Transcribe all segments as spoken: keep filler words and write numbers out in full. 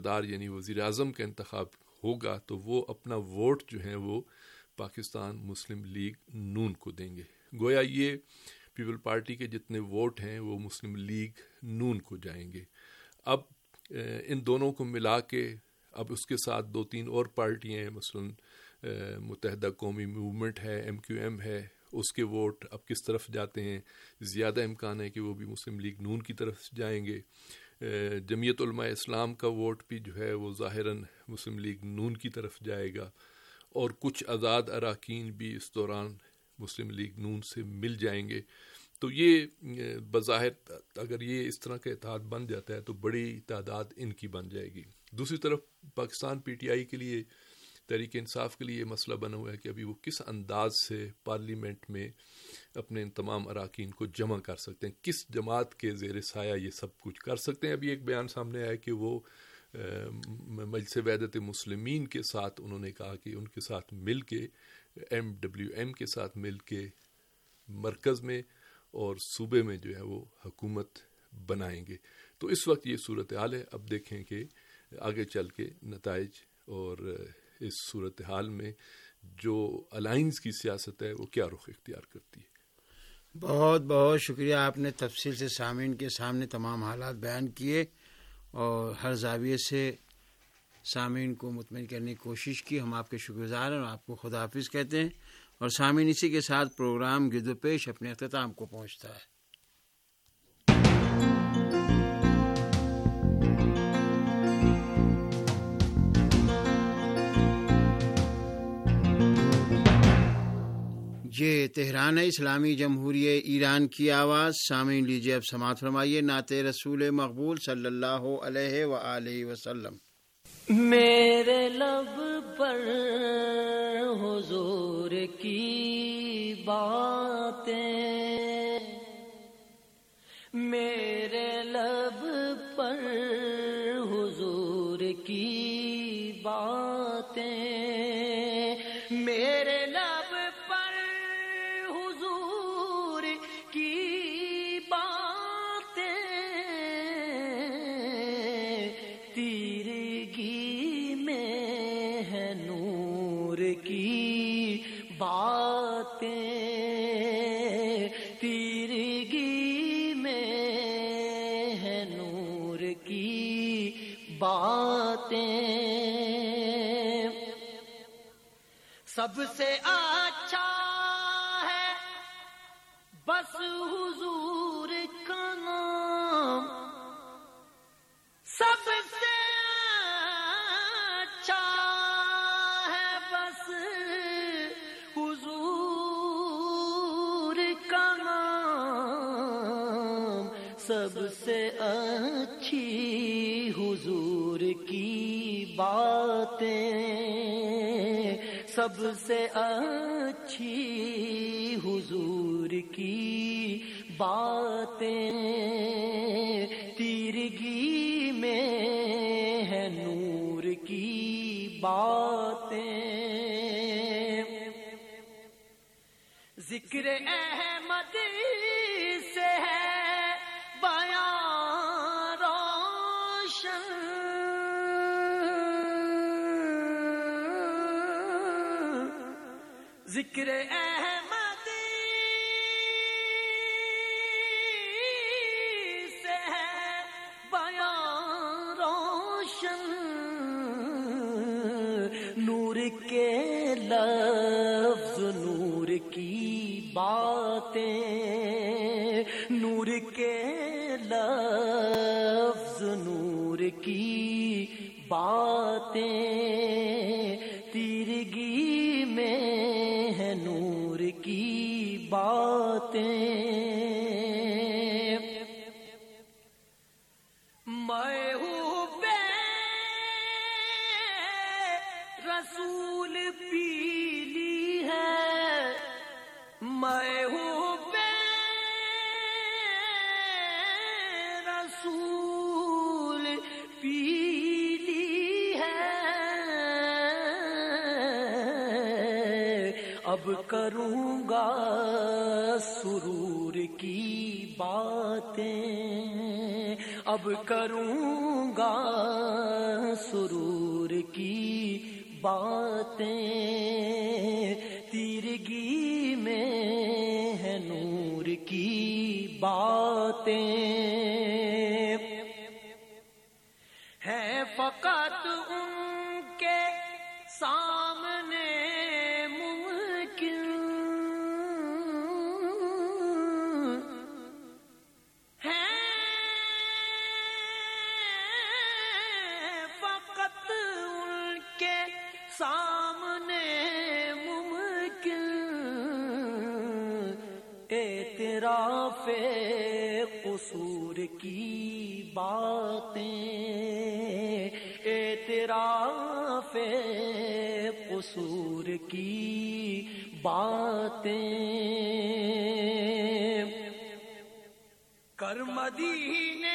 دار یعنی وزیر اعظم کا انتخاب ہوگا تو وہ اپنا ووٹ جو ہے وہ پاکستان مسلم لیگ نون کو دیں گے. گویا یہ پیپل پارٹی کے جتنے ووٹ ہیں وہ مسلم لیگ نون کو جائیں گے. اب ان دونوں کو ملا کے اب اس کے ساتھ دو تین اور پارٹیاں ہیں، مثلا متحدہ قومی موومنٹ ہے، ایم کیو ایم ہے، اس کے ووٹ اب کس طرف جاتے ہیں. زیادہ امکان ہے کہ وہ بھی مسلم لیگ نون کی طرف جائیں گے. جمعیت علماء اسلام کا ووٹ بھی جو ہے وہ ظاہراً مسلم لیگ نون کی طرف جائے گا، اور کچھ آزاد اراکین بھی اس دوران مسلم لیگ نون سے مل جائیں گے. تو یہ بظاہر اگر یہ اس طرح کا اتحاد بن جاتا ہے تو بڑی تعداد ان کی بن جائے گی. دوسری طرف پاکستان پی ٹی آئی کے لیے، تحریک انصاف کے لیے یہ مسئلہ بنا ہوا ہے کہ ابھی وہ کس انداز سے پارلیمنٹ میں اپنے ان تمام اراکین کو جمع کر سکتے ہیں، کس جماعت کے زیر سایہ یہ سب کچھ کر سکتے ہیں. ابھی ایک بیان سامنے آیا کہ وہ مجلس وحدت مسلمین کے ساتھ انہوں نے کہا کہ ان کے ساتھ مل کے، ایم ڈبلیو ایم کے ساتھ مل کے مرکز میں اور صوبے میں جو ہے وہ حکومت بنائیں گے. تو اس وقت یہ صورتحال ہے. اب دیکھیں کہ آگے چل کے نتائج اور اس صورتحال میں جو الائنس کی سیاست ہے وہ کیا رخ اختیار کرتی ہے. بہت بہت شکریہ، آپ نے تفصیل سے سامعین کے سامنے تمام حالات بیان کیے اور ہر زاویے سے سامعین کو مطمئن کرنے کی کوشش کی. ہم آپ کے شکر گزار ہیں اور آپ کو خدا حافظ کہتے ہیں. اور سامعین، اسی کے ساتھ پروگرام گرد و پیش اپنے اختتام کو پہنچتا ہے. یہ تہران ہے، اسلامی جمہوریہ ایران کی آواز. سامعین لیجیے اب سماعت فرمائیے نعت رسول مقبول صلی اللہ علیہ وآلہ وسلم. میرے لب پر حضور کی باتیں، میرے لب پر حضور کی باتیں، میرے لب پر حضور کی باتیں، تیرگی میں ہے نور کی باتیں، تیرگی میں ہے نور کی باتیں. سب سے اچھا ہے بس حضور کا نام، سب سے اچھا ہے بس حضور کا نام، سب سے اچھی حضور کی باتیں، سب سے اچھی حضور کی باتیں، تیرگی میں ہے نور کی باتیں. ذکر احمد سے ہے بیان روشن، ذکر احمد سے ہے بیان روشن، نور کے لفظ نور کی باتیں، نور کے لفظ نور کی باتیں، تیرگی میں ہے نور کی باتیں. میں ہوں بے رسول پیلی ہے، میں ہوں بے رسول پیلی ہے، اب کروں گا سرور کی باتیں، اب کروں گا سرور کی باتیں، تیرگی میں ہے نور کی باتیں، ہیں فقط ان کے سامنے ممکن، ہیں فقط ان کے سامنے ممکن، اعتراف قصور کی باتیں، اعتراف قصور کی باتیں، کر مدینے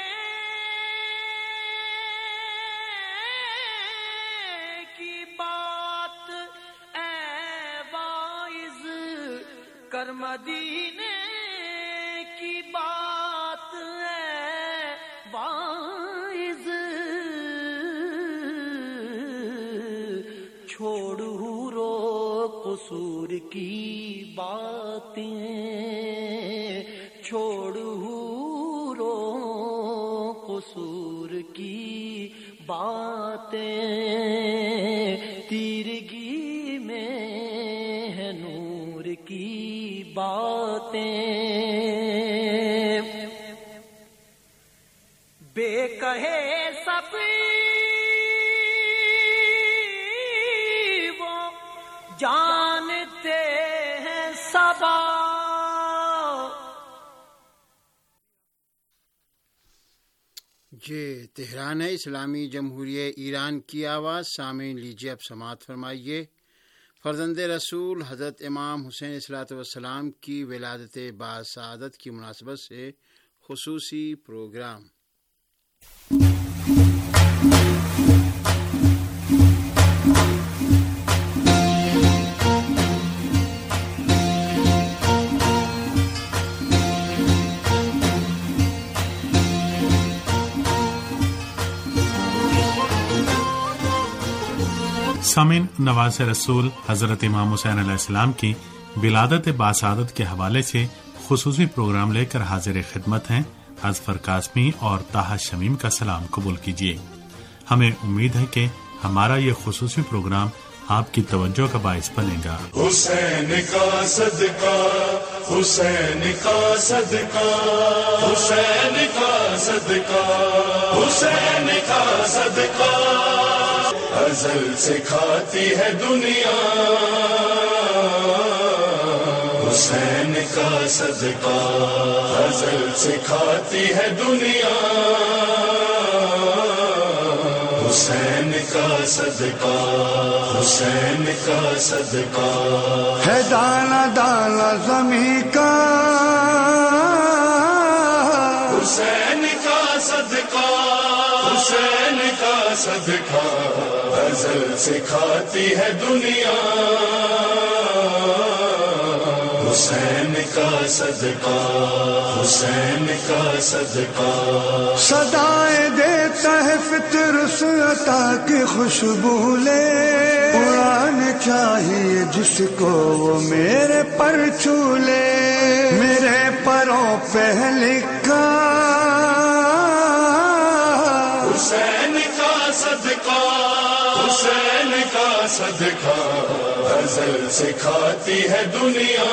کی بات اے واعظ، کر مدینے کی بات اے واعظ، چھوڑو رو قصور کی باتیں، چھوڑو رو قصور کی باتیں، تیرگی میں ہے نور کی باتیں، بے کہے سب وہ جانتے ہیں صبا، جی تہران ہے اسلامی جمہوریہ ایران کی آواز. سامعین لیجیے اب سماعت فرمائیے فرزند رسول حضرت امام حسین صلاۃ والسلام کی ولادت باسعادت کی مناسبت سے خصوصی پروگرام. سامعین، نواز رسول حضرت امام حسین علیہ السلام کی ولادت باسعادت کے حوالے سے خصوصی پروگرام لے کر حاضر خدمت ہیں. اظفر قاسمی اور طاہر شمیم کا سلام قبول کیجیے. ہمیں امید ہے کہ ہمارا یہ خصوصی پروگرام آپ کی توجہ کا باعث بنے گا. حسین کا صدقہ، حسین کا صدقہ، حسین کا صدقہ، حسین کا صدقہ، ازل سے کھاتی ہے دنیا، حسین کا صدقہ، ازل سے کھاتی ہے دنیا، حسین کا صدقہ، حسین کا صدقہ، ہے دانا دانا زمیں کا، حسین کا صدقہ، حسین کا صدقہ، ازل سے کھاتی ہے دنیا، حسین کا صدقہ، حسین کا صدقہ، صدائیں دیتا ہے فطر سے عطا کی خوشبو لے، اڑانے چاہیے جس کو وہ میرے پر چھو لے، میرے پروں پہ لکھا حسین کا صدقہ، حسین کا صدقہ، ازل سے کھاتی ہے دنیا،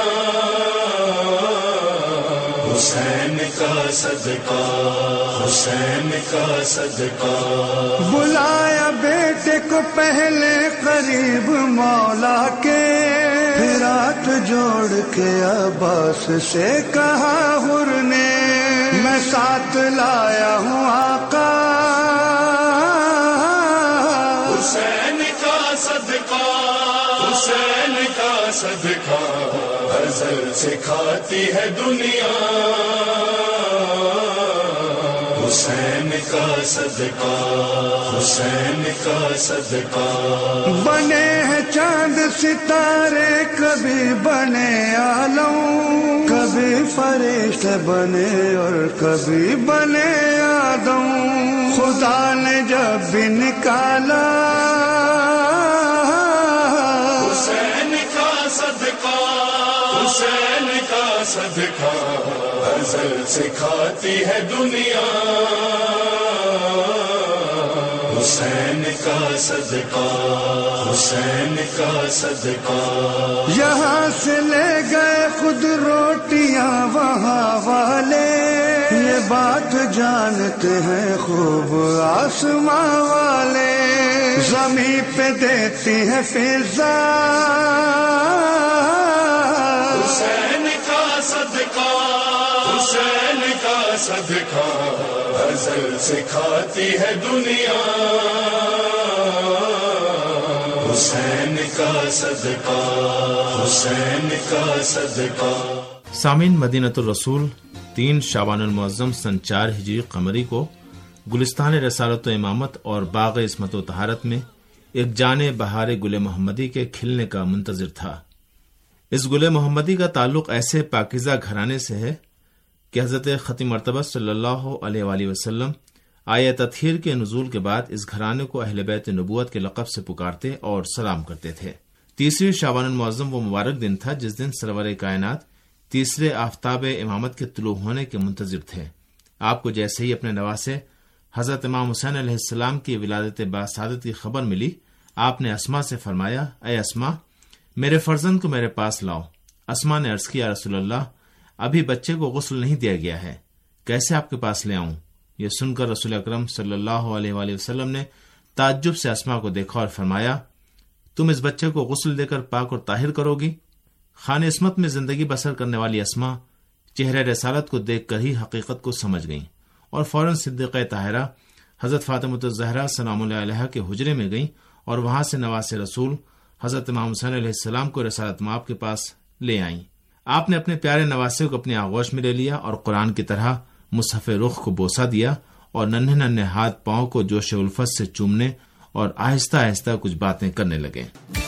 حسین کا صدقہ، حسین کا صدقہ، بلایا بیٹے کو پہلے قریب مولا کے، پھر ہاتھ جوڑ کے عباس سے کہا حر نے، میں ساتھ لایا ہوں آقا، حسین کا صدقہ، حسین کا صدقہ، ازل سے کھاتی ہے دنیا، حسین کا صدقہ، حسین کا صدقہ، بنے ہیں چار چاند ستارے کبھی بنے عالم، کبھی فرشتے بنے اور کبھی بنے آدم، خدا نے جب بھی نکالا حسین کا صدقہ، حسین کا صدقہ ازل سکھاتی ہے دنیا، حسین کا صدقہ، حسین کا صدقہ، یہاں سے لے گئے خود روٹیاں وہاں والے، یہ بات جانتے ہیں خوب آسماں والے، زمین پہ دیتی ہے فضا حسین کا صدقہ، حسین کا صدقہ ازل سکھاتی ہے دنیا، حسین کا صدقہ، حسین کا صدقہ۔ سامعین، مدینۃ الرسول تین شعبان المعظم سن چار ہجری قمری کو گلستان رسالت و امامت اور باغ عصمت و طہارت میں ایک جانے بہار گل محمدی کے کھلنے کا منتظر تھا۔ اس گل محمدی کا تعلق ایسے پاکیزہ گھرانے سے ہے کہ حضرت ختم مرتبہ صلی اللہ علیہ وآلہ وسلم آیہ تطہیر کے نزول کے بعد اس گھرانے کو اہل بیت نبوت کے لقب سے پکارتے اور سلام کرتے تھے۔ تیسری شعبان المعظم وہ مبارک دن تھا جس دن سرور کائنات تیسرے آفتاب امامت کے طلوع ہونے کے منتظر تھے۔ آپ کو جیسے ہی اپنے نواسے حضرت امام حسین علیہ السلام کی ولادت باسعادت کی خبر ملی، آپ نے اسما سے فرمایا، اے اسما، میرے فرزند کو میرے پاس لاؤ۔ اسما نے عرض کیا، رسول اللہ، ابھی بچے کو غسل نہیں دیا گیا ہے، کیسے آپ کے پاس لے آؤں؟ یہ سن کر رسول اکرم صلی اللہ علیہ وآلہ وسلم نے تعجب سے اسما کو دیکھا اور فرمایا، تم اس بچے کو غسل دے کر پاک اور طاہر کرو گی؟ خان عصمت میں زندگی بسر کرنے والی اسما چہرہ رسالت کو دیکھ کر ہی حقیقت کو سمجھ گئیں اور فوراً صدیقہ طاہرہ حضرت فاطمۃ الزہرا سلام اللہ علیہا کے حجرے میں گئیں اور وہاں سے نواس رسول حضرت امام حسین علیہ السلام کو رسالت مآب کے پاس لے آئیں۔ آپ نے اپنے پیارے نواسے کو اپنی آغوش میں لے لیا اور قرآن کی طرح مصحف رخ کو بوسہ دیا اور ننھے ننھے ہاتھ پاؤں کو جوش الفت سے چومنے اور آہستہ آہستہ کچھ باتیں کرنے لگے۔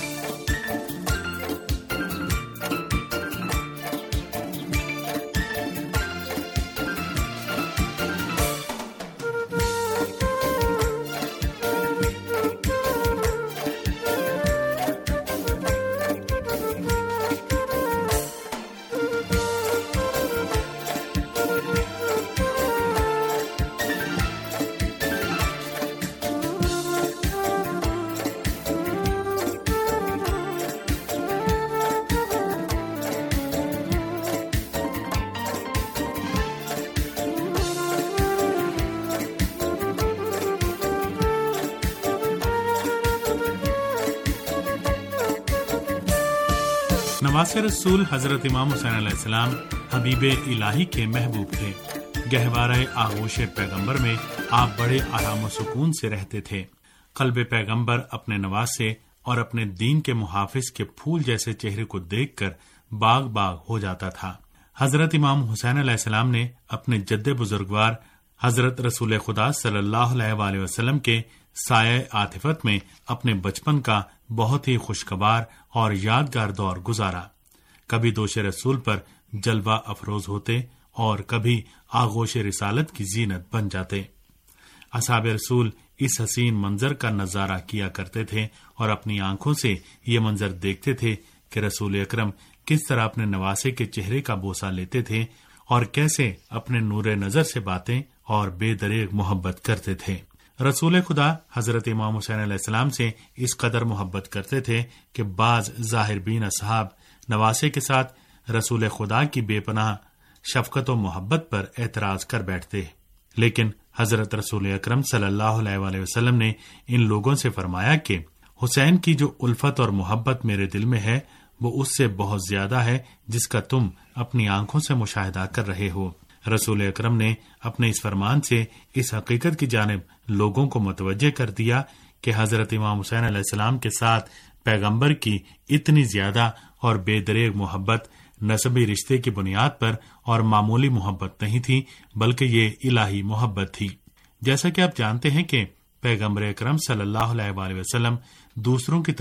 نواس رسول حضرت امام حسین علیہ السلام حبیب الہی کے محبوب تھے۔ گہوارہ آغوش پیغمبر میں آپ بڑے آرام و سکون سے رہتے تھے۔ قلب پیغمبر اپنے نواسے اور اپنے دین کے محافظ کے پھول جیسے چہرے کو دیکھ کر باغ باغ ہو جاتا تھا۔ حضرت امام حسین علیہ السلام نے اپنے جد بزرگوار حضرت رسول خدا صلی اللہ علیہ وآلہ وسلم کے سایہ عاطفت میں اپنے بچپن کا بہت ہی خوشگوار اور یادگار دور گزارا۔ کبھی دوش رسول پر جلوہ افروز ہوتے اور کبھی آغوش رسالت کی زینت بن جاتے۔ اصحاب رسول اس حسین منظر کا نظارہ کیا کرتے تھے اور اپنی آنکھوں سے یہ منظر دیکھتے تھے کہ رسول اکرم کس طرح اپنے نواسے کے چہرے کا بوسہ لیتے تھے اور کیسے اپنے نور نظر سے باتیں اور بے دریغ محبت کرتے تھے۔ رسول خدا حضرت امام حسین علیہ السلام سے اس قدر محبت کرتے تھے کہ بعض ظاہر بین اصحاب نواسے کے ساتھ رسول خدا کی بے پناہ شفقت و محبت پر اعتراض کر بیٹھتے، لیکن حضرت رسول اکرم صلی اللہ علیہ وآلہ وسلم نے ان لوگوں سے فرمایا کہ حسین کی جو الفت اور محبت میرے دل میں ہے وہ اس سے بہت زیادہ ہے جس کا تم اپنی آنکھوں سے مشاہدہ کر رہے ہو۔ رسول اکرم نے اپنے اس فرمان سے اس حقیقت کی جانب لوگوں کو متوجہ کر دیا کہ حضرت امام حسین علیہ السلام کے ساتھ پیغمبر کی اتنی زیادہ اور بے دریغ محبت نسبی رشتے کی بنیاد پر اور معمولی محبت نہیں تھی، بلکہ یہ الہی محبت تھی۔ جیسا کہ آپ جانتے ہیں کہ پیغمبر اکرم صلی اللہ علیہ وآلہ وسلم دوسروں کی طرح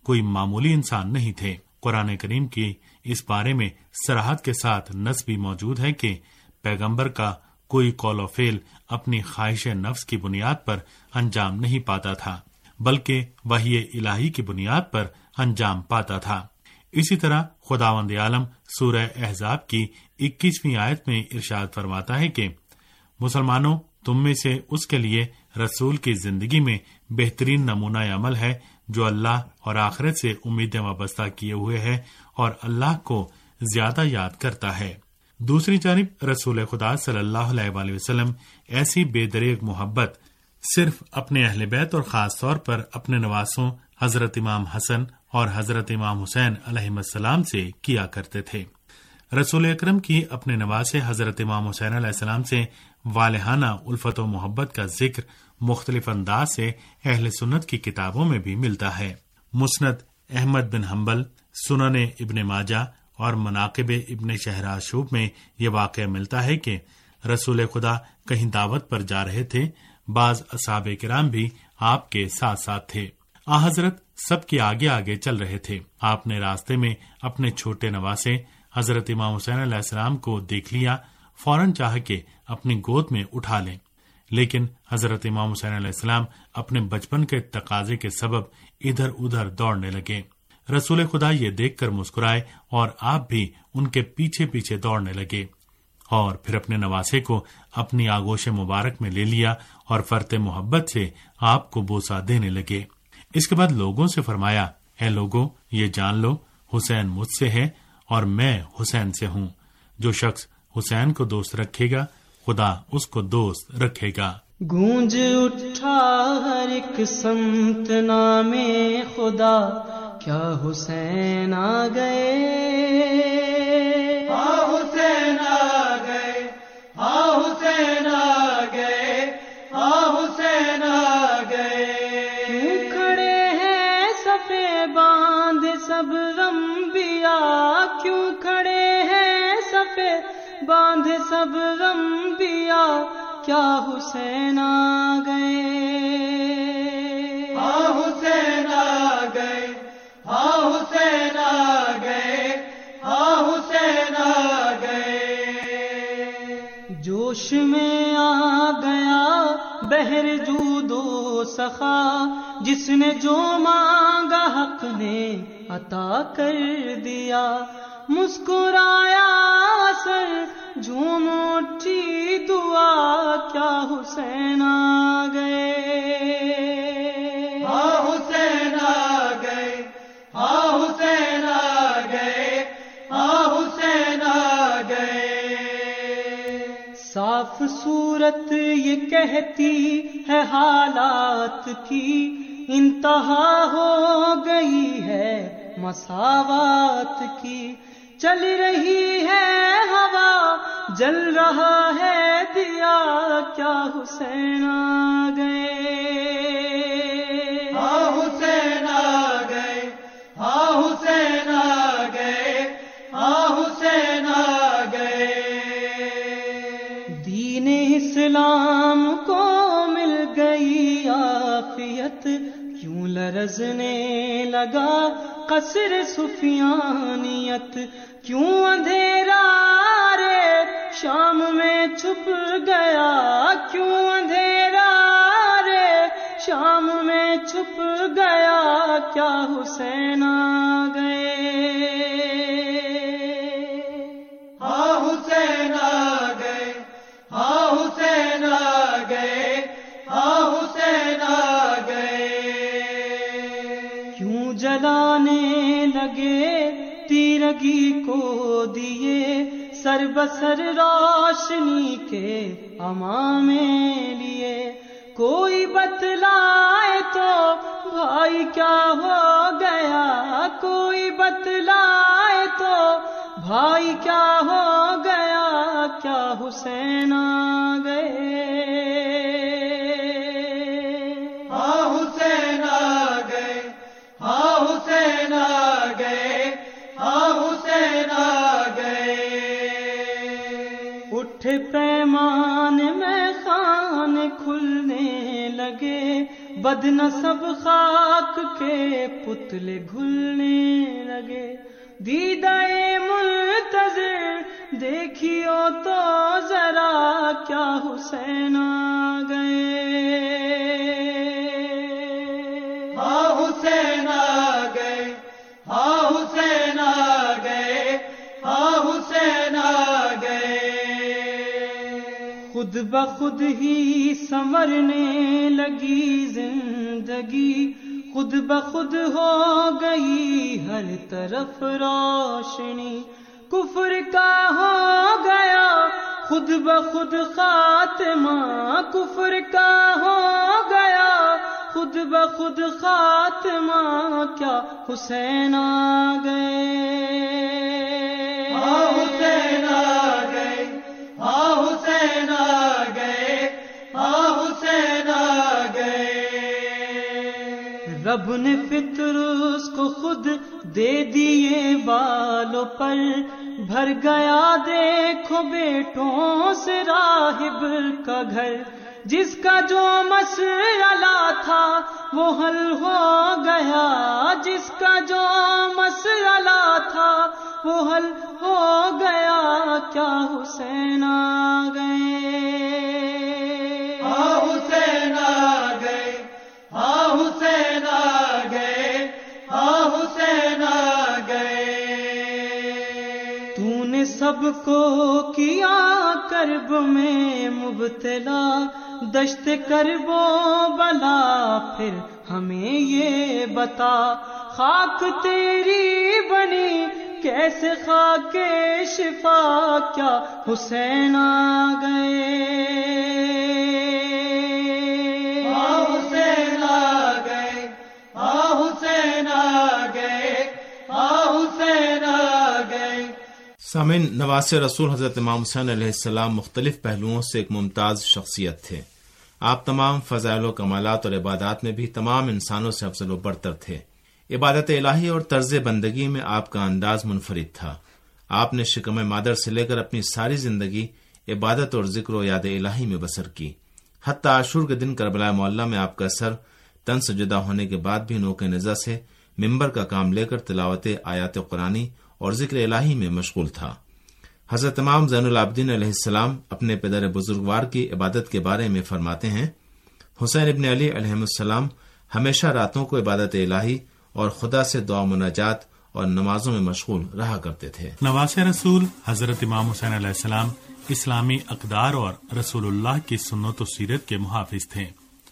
کوئی معمولی انسان نہیں تھے۔ قرآن کریم کی اس بارے میں صراحت کے ساتھ نص بھی موجود ہے کہ پیغمبر کا کوئی قول و فعل اپنی خواہش نفس کی بنیاد پر انجام نہیں پاتا تھا، بلکہ وحی الہی کی بنیاد پر انجام پاتا تھا۔ اسی طرح خداوند عالم سورہ احزاب کی اکیسویں آیت میں ارشاد فرماتا ہے کہ مسلمانوں، تم میں سے اس کے لیے رسول کی زندگی میں بہترین نمونہ عمل ہے جو اللہ اور آخرت سے امیدیں وابستہ کیے ہوئے ہے اور اللہ کو زیادہ یاد کرتا ہے۔ دوسری جانب رسول خدا صلی اللہ علیہ وآلہ وسلم ایسی بے دریغ محبت صرف اپنے اہل بیت اور خاص طور پر اپنے نواسوں حضرت امام حسن اور حضرت امام حسین علیہ السلام سے کیا کرتے تھے۔ رسول اکرم کی اپنے نواسے حضرت امام حسین علیہ السلام سے والہانہ الفت و محبت کا ذکر مختلف انداز سے اہل سنت کی کتابوں میں بھی ملتا ہے۔ مسند احمد بن حنبل، سنن ابن ماجہ اور مناقب ابن شہراشوب میں یہ واقعہ ملتا ہے کہ رسول خدا کہیں دعوت پر جا رہے تھے، بعض اصحاب کرام بھی آپ کے ساتھ ساتھ تھے۔ آ حضرت سب کے آگے آگے چل رہے تھے۔ آپ نے راستے میں اپنے چھوٹے نواسے حضرت امام حسین علیہ السلام کو دیکھ لیا، فوراً چاہ کے اپنی گود میں اٹھا لیں، لیکن حضرت امام حسین علیہ السلام اپنے بچپن کے تقاضے کے سبب ادھر ادھر دوڑنے لگے۔ رسول خدا یہ دیکھ کر مسکرائے اور آپ بھی ان کے پیچھے پیچھے دوڑنے لگے، اور پھر اپنے نواسے کو اپنی آغوش مبارک میں لے لیا اور فرط محبت سے آپ کو بوسہ دینے لگے۔ اس کے بعد لوگوں سے فرمایا، اے لوگوں، یہ جان لو حسین مجھ سے ہے اور میں حسین سے ہوں۔ جو شخص حسین کو دوست رکھے گا خدا اس کو دوست رکھے گا۔ گونج اٹھا ہر ایک سمت نام خدا، کیا حسین آ گئے، ہاں حسین آ گئے، ہاں حسین آ گئے، ہاں حسین آ گئے۔ کیوں کھڑے ہیں صفے باندھ سب انبیاء، کیوں کھڑے ہیں صفے باندھ سب انبیاء، کیا حسین آ گئے، ہاں حسین آ گئے، ہاں حسین آ گئے، ہاں حسین آ گئے۔ جوش میں آ گیا بحر جود و سخا، جس نے جو مانگا حق نے عطا کر دیا، مسکرایا سر جھوم اٹھی دعا، کیا حسین آ گئے، ہاں حسین آ گئے، ہاں حسین آ گئے، ہاں حسین آ گئے۔ صاف صورت یہ کہتی ہے حالات کی، انتہا ہو گئی ہے مساوات کی، چل رہی ہے ہوا جل رہا ہے دیا، کیا حسین آ گئے، ہاں حسین آ گئے، ہاں حسین آ گئے، ہاں حسین آ گئے۔ دین اسلام کو مل گئی عافیت، کیوں لرزنے لگا قصر سفیانیت، کیوں اندھیرا رے شام میں چھپ گیا، کیوں اندھیرا رے شام میں چھپ گیا، کیا حسین آ گئے، ہاں حسین آ گئے، ہاں حسین آ گئے، ہاں حسین آ گئے۔ کیوں جلانے لگے تیرگی کو دیے، سر بسر روشنی کے امام لیے، کوئی بتلائے تو بھائی کیا ہو گیا، کوئی بتلائے تو بھائی کیا ہو گیا، کیا حسین آ گئے، ہاں حسین آ گئے، ہاں حسین آ گئے، ہاں حسین آ گئے۔ اٹھے پیمان میں خان کھلنے لگے، بدنسب خاک کے پتلے گھلنے لگے، دیدہ منتظر دیکھیو تو ذرا کیا حسین آ گئے، ہاں حسین آ گئے، ہاں حسین آ گئے، ہاں حسین آ گئے۔ خود بخود ہی سنورنے لگی زندگی، خود بخود ہو گئی ہر طرف روشنی، کفر کا ہو گیا خود بخود خاتمہ، کفر کا ہو گیا خود بخود خاتمہ، کیا حسین آ گئے، ہاں حسین آ گئے، ہاں حسین آ گئے، ہاں حسین آ گئے۔ رب نے فطر اس کو خود دے دیے بالوں پر، بھر گیا دیکھو بیٹوں سے راہب کا گھر، جس کا جو مسئلہ تھا وہ حل ہو گیا، جس کا جو مسئلہ تھا وہ حل ہو گیا، کیا حسین آ گئے، ہاں حسین آ گئے، ہاں حسین آ گئے، ہاں حسین آ گئے۔ تو نے سب کو کیا کرب میں مبتلا، دشت کرب و بلا، پھر ہمیں یہ بتا خاک تیری بنی کیسے خاک شفا، کیا حسین آ گئے، ہاں حسین آ گئے، ہاں حسین آ گئے، ہاں حسین آ گئے۔ سامعین، نواسے رسول حضرت امام حسین علیہ السلام مختلف پہلوؤں سے ایک ممتاز شخصیت تھے۔ آپ تمام فضائل و کمالات اور عبادات میں بھی تمام انسانوں سے افضل و برتر تھے۔ عبادت الہی اور طرز بندگی میں آپ کا انداز منفرد تھا۔ آپ نے شکم مادر سے لے کر اپنی ساری زندگی عبادت اور ذکر و یاد الہی میں بسر کی۔ حتی عاشور کے دن کربلا معلیٰ میں آپ کا سر تن سے جدا ہونے کے بعد بھی نوک نظر سے ممبر کا کام لے کر تلاوت آیات قرآنی اور ذکر الہی میں مشغول تھا۔ حضرت امام زین العابدین علیہ السلام اپنے پدر بزرگوار کی عبادت کے بارے میں فرماتے ہیں، حسین ابن علی علیہ السلام ہمیشہ راتوں کو عبادت الہی اور خدا سے دعا مناجات اور نمازوں میں مشغول رہا کرتے تھے۔ نواز رسول حضرت امام حسین علیہ السلام اسلامی اقدار اور رسول اللہ کی سنت و سیرت کے محافظ تھے۔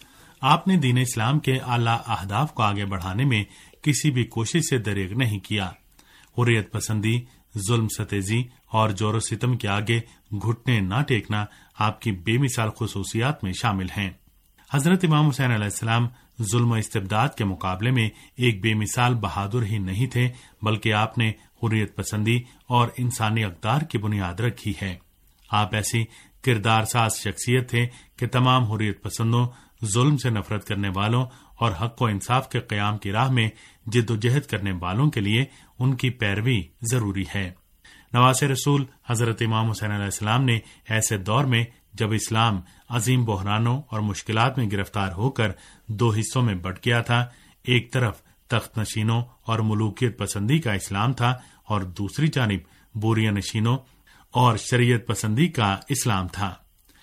آپ نے دین اسلام کے اعلیٰ اہداف کو آگے بڑھانے میں کسی بھی کوشش سے دریغ نہیں کیا۔ حریت پسندی، ظلم ستیزی اور جور و ستم کے آگے گھٹنے نہ ٹیکنا آپ کی بے مثال خصوصیات میں شامل ہیں۔ حضرت امام حسین علیہ السلام ظلم و استبداد کے مقابلے میں ایک بے مثال بہادر ہی نہیں تھے، بلکہ آپ نے حریت پسندی اور انسانی اقدار کی بنیاد رکھی ہے۔ آپ ایسی کردار ساز شخصیت تھے کہ تمام حریت پسندوں، ظلم سے نفرت کرنے والوں اور حق و انصاف کے قیام کی راہ میں جد و جہد کرنے والوں کے لیے ان کی پیروی ضروری ہے۔ نواز رسول حضرت امام حسین علیہ السلام نے ایسے دور میں جب اسلام عظیم بحرانوں اور مشکلات میں گرفتار ہو کر دو حصوں میں بٹ گیا تھا، ایک طرف تخت نشینوں اور ملوکیت پسندی کا اسلام تھا اور دوسری جانب بوریہ نشینوں اور شریعت پسندی کا اسلام تھا۔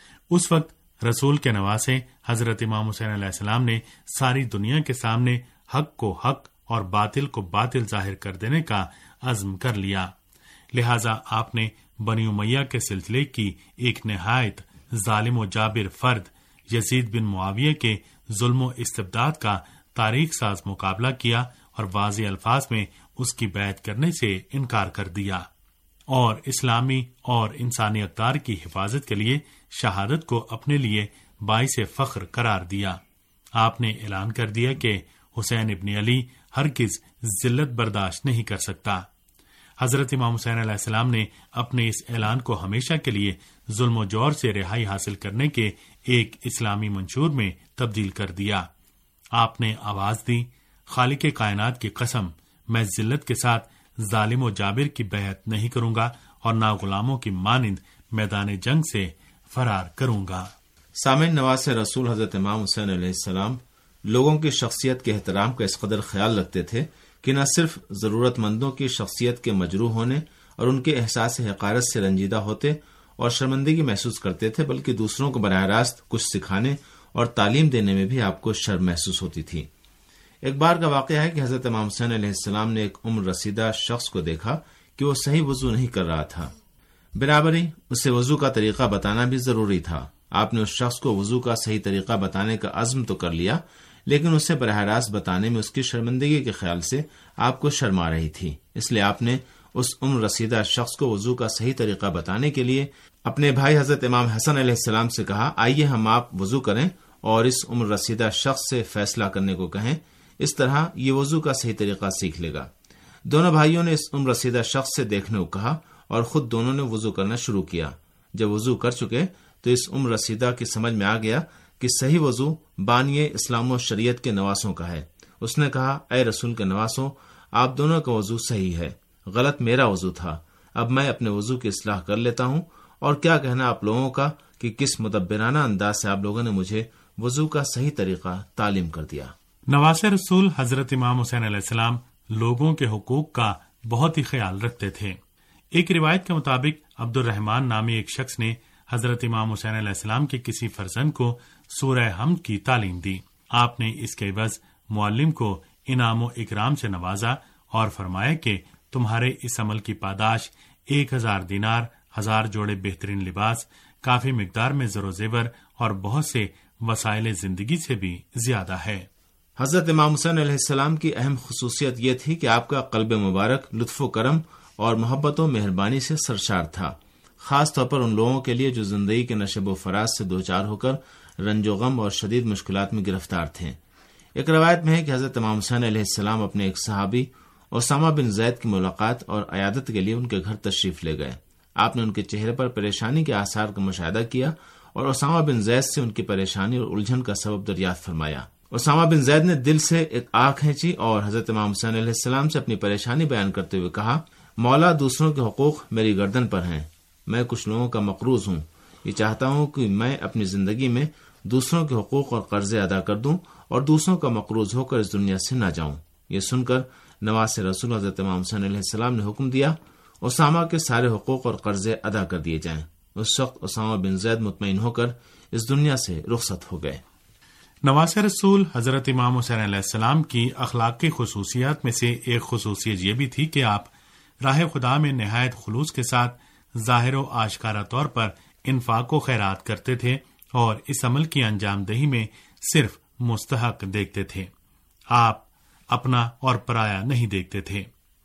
اس وقت رسول کے نواسے حضرت امام حسین علیہ السلام نے ساری دنیا کے سامنے حق کو حق اور باطل کو باطل ظاہر کر دینے کا عزم کر لیا، لہذا آپ نے بنی امیہ کے سلسلے کی ایک نہایت ظالم و جابر فرد یزید بن معاویہ کے ظلم و استبداد کا تاریخ ساز مقابلہ کیا اور واضح الفاظ میں اس کی بیعت کرنے سے انکار کر دیا، اور اسلامی اور انسانی اقدار کی حفاظت کے لیے شہادت کو اپنے لیے باعث فخر قرار دیا۔ آپ نے اعلان کر دیا کہ حسین ابن علی ہرگز ذلت برداشت نہیں کر سکتا۔ حضرت امام حسین علیہ السلام نے اپنے اس اعلان کو ہمیشہ کے لیے ظلم و جور سے رہائی حاصل کرنے کے ایک اسلامی منشور میں تبدیل کر دیا۔ آپ نے آواز دی، خالق کائنات کی قسم، میں ذلت کے ساتھ ظالم و جابر کی بیعت نہیں کروں گا اور نہ غلاموں کی مانند میدان جنگ سے فرار کروں گا۔ سامعین، نواز رسول حضرت امام حسین علیہ السلام لوگوں کی شخصیت کے احترام کا اس قدر خیال رکھتے تھے کہ نہ صرف ضرورت مندوں کی شخصیت کے مجروح ہونے اور ان کے احساس حقارت سے رنجیدہ ہوتے اور شرمندگی محسوس کرتے تھے، بلکہ دوسروں کو براہ راست کچھ سکھانے اور تعلیم دینے میں بھی آپ کو شرم محسوس ہوتی تھی۔ ایک بار کا واقعہ ہے کہ حضرت امام حسین علیہ السلام نے ایک عمر رسیدہ شخص کو دیکھا کہ وہ صحیح وضو نہیں کر رہا تھا۔ برابری اسے وضو کا طریقہ بتانا بھی ضروری تھا۔ آپ نے اس شخص کو وضو کا صحیح طریقہ بتانے کا عزم تو کر لیا، لیکن اسے براہ راست بتانے میں اس کی شرمندگی کے خیال سے آپ کو شرم آ رہی تھی۔ اس لیے آپ نے اس عمر رسیدہ شخص کو وضو کا صحیح طریقہ بتانے کے لیے اپنے بھائی حضرت امام حسن علیہ السلام سے کہا، آئیے ہم آپ وضو کریں اور اس عمر رسیدہ شخص سے فیصلہ کرنے کو کہیں، اس طرح یہ وضو کا صحیح طریقہ سیکھ لے گا۔ دونوں بھائیوں نے اس عمر رسیدہ شخص سے دیکھنے کو کہا اور خود دونوں نے وضو کرنا شروع کیا۔ جب وضو کر چکے تو اس عمر رسیدہ کی سمجھ میں آ گیا کہ صحیح وضو بانی اسلام و شریعت کے نواسوں کا ہے۔ اس نے کہا، اے رسول کے نواسوں، آپ دونوں کا وضو صحیح ہے، غلط میرا وضو تھا۔ اب میں اپنے وضو کی اصلاح کر لیتا ہوں، اور کیا کہنا آپ لوگوں کا کہ کس مدبرانہ انداز سے آپ لوگوں نے مجھے وضو کا صحیح طریقہ تعلیم کر دیا۔ نواز رسول حضرت امام حسین علیہ السلام لوگوں کے حقوق کا بہت ہی خیال رکھتے تھے۔ ایک روایت کے مطابق عبد الرحمان نامی ایک شخص نے حضرت امام حسین علیہ السلام کے کسی فرزند کو سورہ حمد کی تعلیم دی۔ آپ نے اس کے عوض معلم کو انعام و اکرام سے نوازا اور فرمایا کہ تمہارے اس عمل کی پاداش ایک ہزار دینار، ہزار جوڑے بہترین لباس، کافی مقدار میں زر و زیور اور بہت سے وسائل زندگی سے بھی زیادہ ہے۔ حضرت امام حسین علیہ السلام کی اہم خصوصیت یہ تھی کہ آپ کا قلب مبارک لطف و کرم اور محبت و مہربانی سے سرشار تھا، خاص طور پر ان لوگوں کے لیے جو زندگی کے نشب و فراز سے دوچار ہو کر رنج و غم اور شدید مشکلات میں گرفتار تھے۔ ایک روایت میں ہے کہ حضرت امام حسین علیہ السلام اپنے ایک صحابی اسامہ بن زید کی ملاقات اور عیادت کے لیے ان کے گھر تشریف لے گئے۔ آپ نے ان کے چہرے پر پریشانی کے آثار کا مشاہدہ کیا اور اسامہ بن زید سے ان کی پریشانی اور الجھن کا سبب دریافت فرمایا۔ اسامہ بن زید نے دل سے ایک آہ کھینچی اور حضرت امام حسین علیہ السلام سے اپنی پریشانی بیان کرتے ہوئے کہا، مولا، دوسروں کے حقوق میری گردن پر ہیں، میں کچھ لوگوں کا مقروض ہوں، یہ چاہتا ہوں کہ میں اپنی زندگی میں دوسروں کے حقوق اور قرضے ادا کر دوں اور دوسروں کا مقروض ہو کر اس دنیا سے نہ جاؤں۔ یہ سن کر نواز رسول حضرت امام حسین علیہ السلام نے حکم دیا اسامہ کے سارے حقوق اور قرضے ادا کر دیے جائیں۔ اس وقت اسامہ بن زید مطمئن ہو کر اس دنیا سے رخصت ہو گئے۔ نواز رسول حضرت امام حسین علیہ السلام کی اخلاقی خصوصیات میں سے ایک خصوصیت یہ بھی تھی کہ آپ راہ خدا میں نہایت خلوص کے ساتھ ظاہر و آشکارا طور پر انفاق و خیرات کرتے تھے اور اس عمل کی انجام دہی میں صرف مستحق دیکھتے تھے، آپ اپنا اور پرایا نہیں دیکھتے تھے۔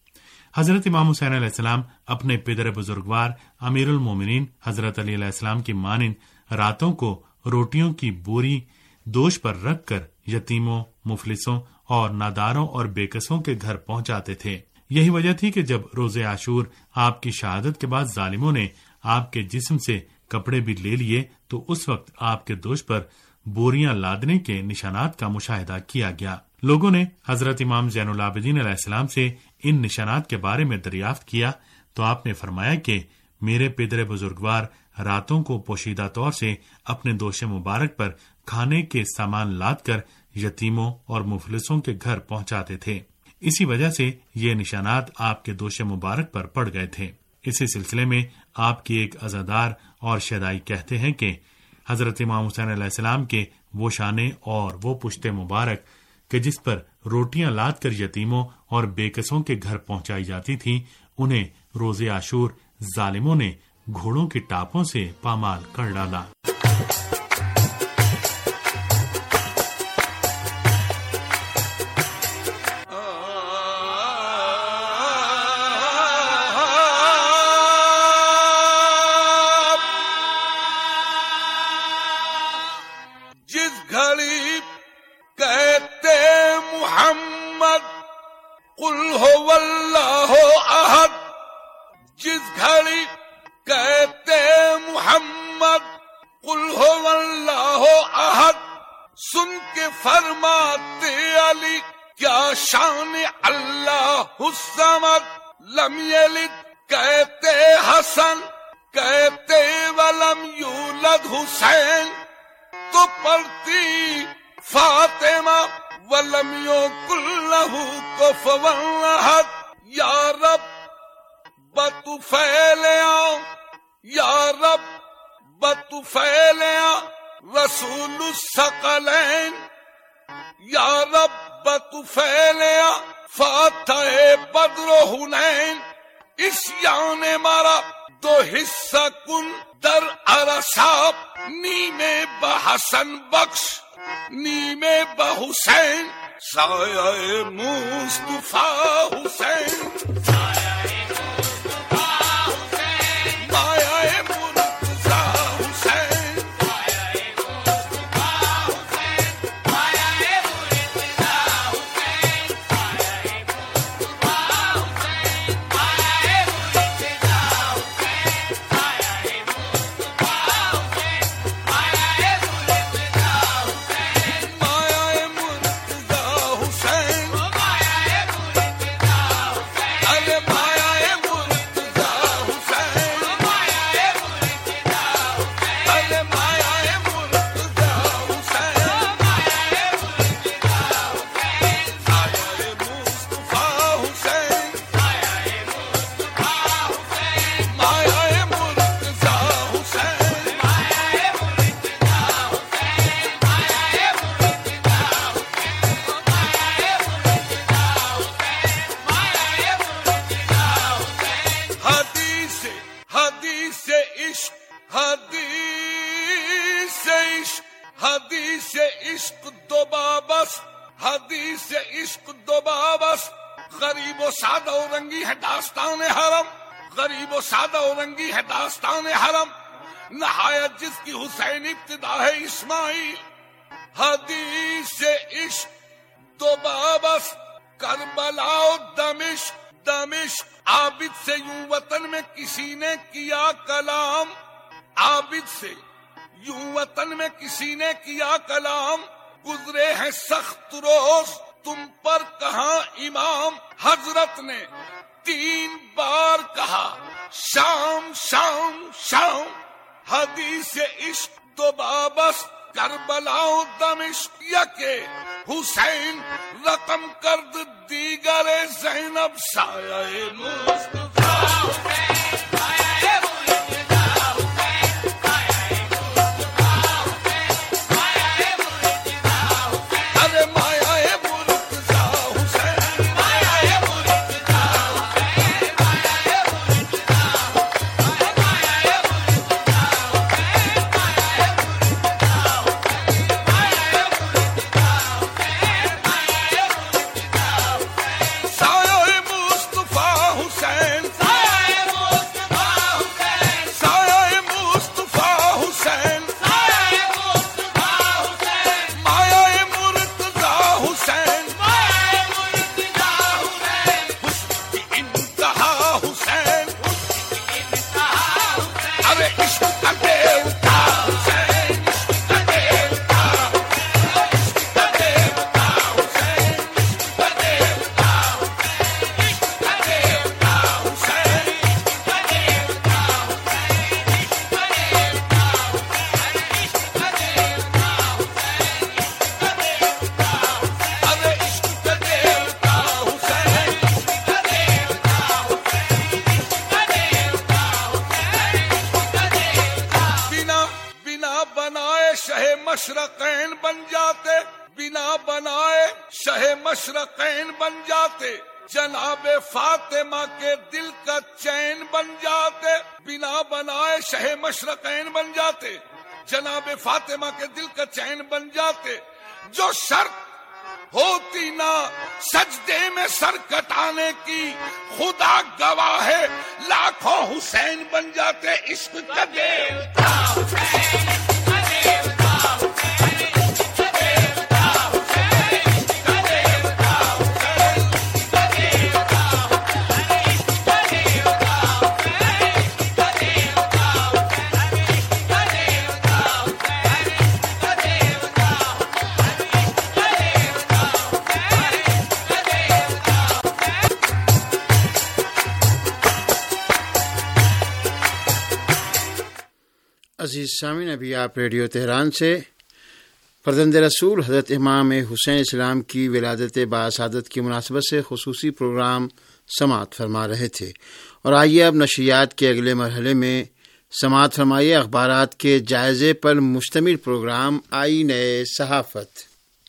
حضرت امام حسین علیہ السلام اپنے پدر بزرگوار امیر المومنین حضرت علی علیہ السلام کی مانند راتوں کو روٹیوں کی بوری دوش پر رکھ کر یتیموں، مفلسوں اور ناداروں اور بےکسوں کے گھر پہنچاتے تھے۔ یہی وجہ تھی کہ جب روز عاشور آپ کی شہادت کے بعد ظالموں نے آپ کے جسم سے کپڑے بھی لے لیے تو اس وقت آپ کے دوش پر بوریاں لادنے کے نشانات کا مشاہدہ کیا گیا۔ لوگوں نے حضرت امام زین العابدین علیہ السلام سے ان نشانات کے بارے میں دریافت کیا تو آپ نے فرمایا کہ میرے پدر بزرگوار راتوں کو پوشیدہ طور سے اپنے دوش مبارک پر کھانے کے سامان لاد کر یتیموں اور مفلسوں کے گھر پہنچاتے تھے، اسی وجہ سے یہ نشانات آپ کے دوش مبارک پر پڑ گئے تھے۔ اسی سلسلے میں آپ کی ایک عزادار اور شیدائی کہتے ہیں کہ حضرت امام حسین علیہ السلام کے وہ شانے اور وہ پشت مبارک کہ جس پر روٹیاں لاد کر یتیموں اور بےکسوں کے گھر پہنچائی جاتی تھیں، انہیں روز عاشور ظالموں نے گھوڑوں کی ٹاپوں سے پامال کر ڈالا۔ لم یلد کہتے حسن کہتے ولم یولد حسین تو پڑتی فاطمہ ولم یکن لہ کفوا احد یا رب بطفیلیا یا رب بطفیلیا رسول الثقلین یا رب بطفیلیا فاتح بدر و حنین اسیان مرا دو حصہ کن در عرصاب نیمے بحسن بخش نیمے بحسین سایہ مصطفیٰ حسین نہایت جس کی حسین ابتدا ہے اسماعیل حدیث عشق دو بابس کربلا و دمشق دمشق عابد سے یوں وطن میں کسی نے کیا کلام عابد سے یوں وطن میں کسی نے کیا کلام گزرے ہیں سخت روز تم پر کہاں امام حضرت نے تین بار کہا شام شام شام حدیث عشق دو بابس کربلا و دمشق یکے حسین رقم کرد دیگر زینب سایہ مصطفیٰ مشرقین بن جاتے بنا بنائے شہ مشرقین بن جاتے جناب فاطمہ کے دل کا چین بن جاتے بنا بنائے شہ مشرقین بن جاتے جناب فاطمہ کے دل کا چین بن جاتے جو شرط ہوتی نہ سجدے میں سر کٹانے کی خدا گواہ ہے لاکھوں حسین بن جاتے عشق کا دیوتا حسین عزیز سامعین، ابھی آپ ریڈیو تہران سے فرزند رسول حضرت امام حسین اسلام کی ولادت باسعادت کی مناسبت سے خصوصی پروگرام سماعت فرما رہے تھے، اور آئیے اب نشریات کے اگلے مرحلے میں سماعت فرمائیے اخبارات کے جائزے پر مشتمل پروگرام آئین صحافت۔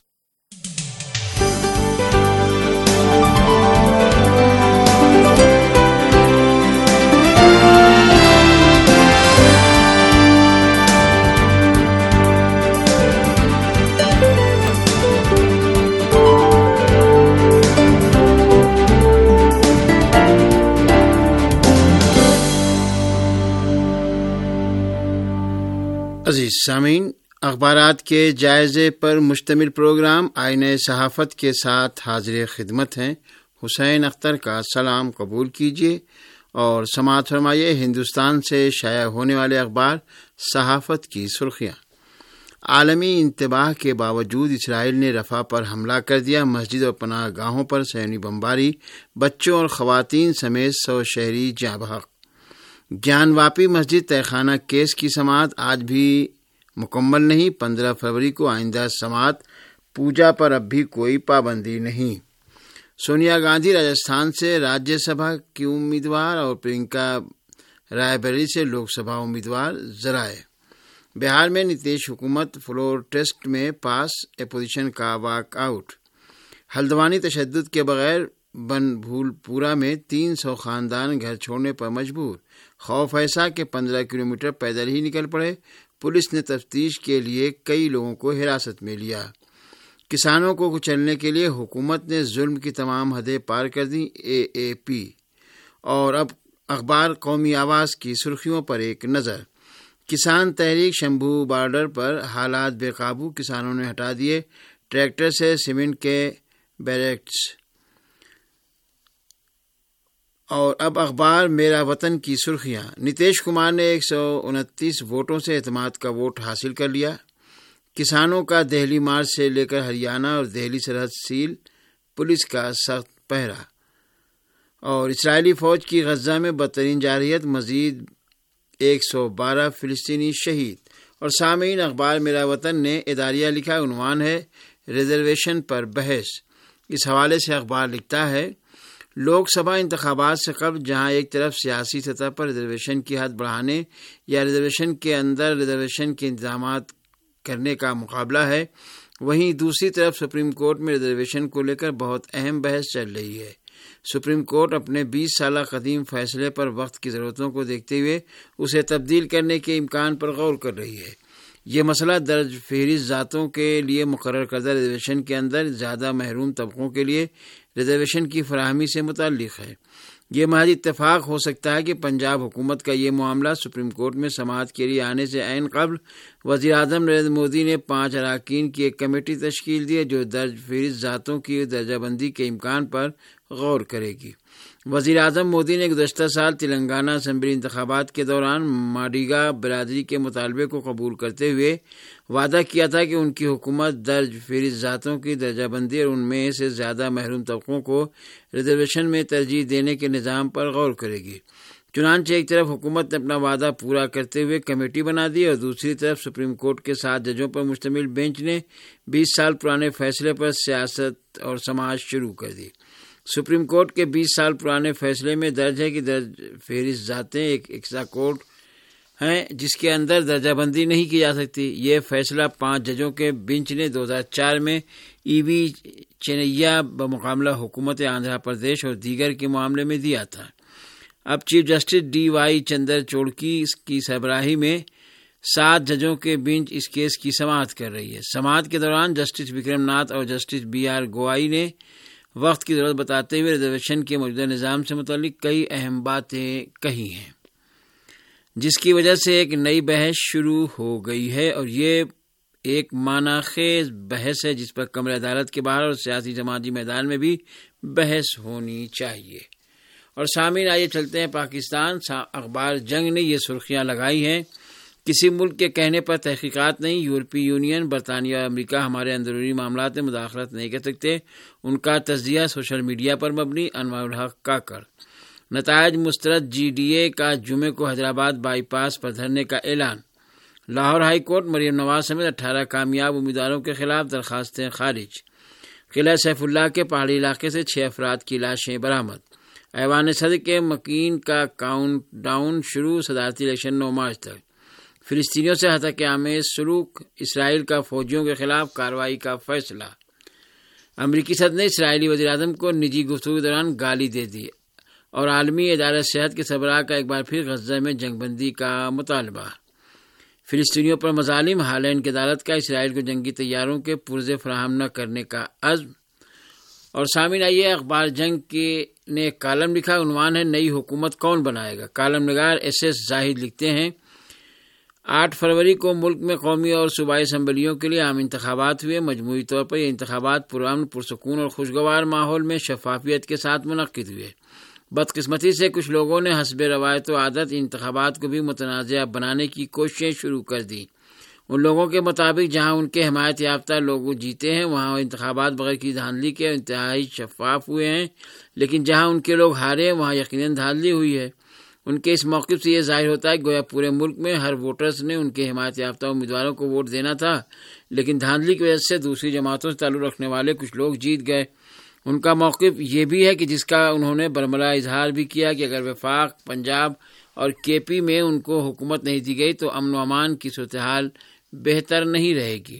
عزیز سامعین، اخبارات کے جائزے پر مشتمل پروگرام آئین صحافت کے ساتھ حاضر خدمت ہیں۔ حسین اختر کا سلام قبول کیجیے اور سماعت فرمائیے ہندوستان سے شائع ہونے والے اخبار صحافت کی سرخیاں۔ عالمی انتباہ کے باوجود اسرائیل نے رفح پر حملہ کر دیا، مسجد اور پناہ گاہوں پر صہیونی بمباری، بچوں اور خواتین سمیت سو شہری جاں بحق۔ گیان واپی مسجد تہخانہ کیس کی سماعت آج بھی مکمل نہیں، پندرہ فروری کو آئندہ سماعت، پوجا پر اب بھی کوئی پابندی نہیں۔ سونیا گاندھی راجستھان سے راجیہ سبھا کی امیدوار اور پرینکا رائے بریلی سے لوک سبھا امیدوار۔ ذرائع بہار میں نتیش حکومت فلور ٹیسٹ میں پاس، اپوزیشن کا واک آؤٹ۔ ہلدوانی تشدد کے بغیر بن بھول پورا میں تین سو خاندان گھر چھوڑنے پر مجبور، خوف ایسا کہ پندرہ کلومیٹر پیدل ہی نکل پڑے۔ پولیس نے تفتیش کے لیے کئی لوگوں کو حراست میں لیا۔ کسانوں کو کچلنے کے لیے حکومت نے ظلم کی تمام حدیں پار کر دیں، اے اے پی۔ اور اب اخبار قومی آواز کی سرخیوں پر ایک نظر۔ کسان تحریک شمبھو بارڈر پر حالات بے قابو، کسانوں نے ہٹا دیے ٹریکٹر سے سیمنٹ کے بیریکس۔ اور اب اخبار میرا وطن کی سرخیاں۔ نتیش کمار نے ایک سو انتیس ووٹوں سے اعتماد کا ووٹ حاصل کر لیا۔ کسانوں کا دہلی مارچ سے لے کر ہریانہ اور دہلی سرحد سیل، پولیس کا سخت پہرا۔ اور اسرائیلی فوج کی غزہ میں بدترین جارحیت، مزید ایک سو بارہ فلسطینی شہید۔ اور سامعین، اخبار میرا وطن نے اداریہ لکھا، عنوان ہے ریزرویشن پر بحث۔ اس حوالے سے اخبار لکھتا ہے، لوک سبھا انتخابات سے قبل جہاں ایک طرف سیاسی سطح پر ریزرویشن کی حد بڑھانے یا ریزرویشن کے اندر ریزرویشن کے انتظامات کرنے کا مقابلہ ہے، وہیں دوسری طرف سپریم کورٹ میں ریزرویشن کو لے کر بہت اہم بحث چل رہی ہے۔ سپریم کورٹ اپنے بیس سالہ قدیم فیصلے پر وقت کی ضرورتوں کو دیکھتے ہوئے اسے تبدیل کرنے کے امکان پر غور کر رہی ہے۔ یہ مسئلہ درج فہرست ذاتوں کے لیے مقرر کردہ ریزرویشن کے اندر زیادہ محروم طبقوں کے لیے ریزرویشن کی فراہمی سے متعلق ہے۔ یہ محض اتفاق ہو سکتا ہے کہ پنجاب حکومت کا یہ معاملہ سپریم کورٹ میں سماعت کے لیے آنے سے عین قبل وزیر اعظم نریندر مودی نے پانچ اراکین کی ایک کمیٹی تشکیل دی ہے جو درج فہرست ذاتوں کی درجہ بندی کے امکان پر غور کرے گی۔ وزیر اعظم مودی نے گزشتہ سال تلنگانہ اسمبلی انتخابات کے دوران ماڈیگا برادری کے مطالبے کو قبول کرتے ہوئے وعدہ کیا تھا کہ ان کی حکومت درج فہرست ذاتوں کی درجہ بندی اور ان میں سے زیادہ محروم طبقوں کو ریزرویشن میں ترجیح دینے کے نظام پر غور کرے گی۔ چنانچہ ایک طرف حکومت نے اپنا وعدہ پورا کرتے ہوئے کمیٹی بنا دی اور دوسری طرف سپریم کورٹ کے سات ججوں پر مشتمل بینچ نے بیس سال پرانے فیصلے پر سیاست اور سماعت شروع کر دی۔ سپریم کورٹ کے بیس سال پرانے فیصلے میں درج ہے کہ درج فہرست ذاتیں ایک ایسا کوڈ ہیں جس کے اندر درجہ بندی نہیں کی جا سکتی۔ یہ فیصلہ پانچ ججوں کے بینچ نے دو ہزار چار میں ای وی چینیا بمقابلہ حکومت آندھرا پردیش اور دیگر کے معاملے میں دیا تھا۔ اب چیف جسٹس ڈی وائی چندر چوڑکی کی سربراہی میں سات ججوں کے بینچ اس کیس کی سماعت کر رہی ہے۔ سماعت کے دوران جسٹس وکرم ناتھ اور جسٹس بی آر گوائی نے وقت کی ضرورت بتاتے ہوئے ریزرویشن کے موجودہ نظام سے متعلق کئی اہم باتیں کہی ہیں، جس کی وجہ سے ایک نئی بحث شروع ہو گئی ہے اور یہ ایک معنی خیز بحث ہے جس پر کمرہ عدالت کے باہر اور سیاسی سماجی میدان میں بھی بحث ہونی چاہیے۔ اور سامعین، آئیے چلتے ہیں پاکستان۔ اخبار جنگ نے یہ سرخیاں لگائی ہیں، کسی ملک کے کہنے پر تحقیقات نہیں، یورپی یونین، برطانیہ اور امریکہ ہمارے اندرونی معاملات میں مداخلت نہیں کر سکتے، ان کا تجزیہ سوشل میڈیا پر مبنی۔ انوار الحق کاکڑ۔ نتائج مسترد، جی ڈی اے کا جمعے کو حیدرآباد بائی پاس پر دھرنے کا اعلان۔ لاہور ہائی کورٹ مریم نواز سمیت اٹھارہ کامیاب امیدواروں کے خلاف درخواستیں خارج۔ قلعہ سیف اللہ کے پہاڑی علاقے سے چھ افراد کی لاشیں برآمد۔ ایوان صدر کے مکین کا کاؤنٹ ڈاؤن شروع، صدارتی الیکشن نو مارچ تک۔ فلسطینیوں سے ہتک آمیز سلوک، اسرائیل کا فوجیوں کے خلاف کارروائی کا فیصلہ۔ امریکی صدر نے اسرائیلی وزیراعظم کو نجی گفتگو کے دوران گالی دے دی، اور عالمی ادارہ صحت کے سربراہ کا ایک بار پھر غزہ میں جنگ بندی کا مطالبہ۔ فلسطینیوں پر مظالم، ہالینڈ کی عدالت کا اسرائیل کو جنگی طیاروں کے پرزے فراہم نہ کرنے کا عزم۔ اور سامعین، آئیے اخبار جنگ کے نے ایک کالم لکھا، عنوان ہے نئی حکومت کون بنائے گا۔ کالم نگار ایس ایس زاہد لکھتے ہیں، آٹھ فروری کو ملک میں قومی اور صوبائی اسمبلیوں کے لیے عام انتخابات ہوئے۔ مجموعی طور پر یہ انتخابات پرامن، پرسکون اور خوشگوار ماحول میں شفافیت کے ساتھ منعقد ہوئے۔ بدقسمتی سے کچھ لوگوں نے حسب روایت و عادت انتخابات کو بھی متنازع بنانے کی کوششیں شروع کر دی۔ ان لوگوں کے مطابق جہاں ان کے حمایت یافتہ لوگ جیتے ہیں وہاں انتخابات بغیر کی دھاندلی کے انتہائی شفاف ہوئے ہیں، لیکن جہاں ان کے لوگ ہارے ہیں وہاں یقیناً دھاندلی ہوئی ہے۔ ان کے اس موقف سے یہ ظاہر ہوتا ہے کہ گویا پورے ملک میں ہر ووٹرز نے ان کے حمایت یافتہ امیدواروں کو ووٹ دینا تھا، لیکن دھاندلی کی وجہ سے دوسری جماعتوں سے تعلق رکھنے والے کچھ لوگ جیت گئے۔ ان کا موقف یہ بھی ہے کہ جس کا انہوں نے برملا اظہار بھی کیا کہ اگر وفاق، پنجاب اور کے پی میں ان کو حکومت نہیں دی گئی تو امن و امان کی صورتحال بہتر نہیں رہے گی،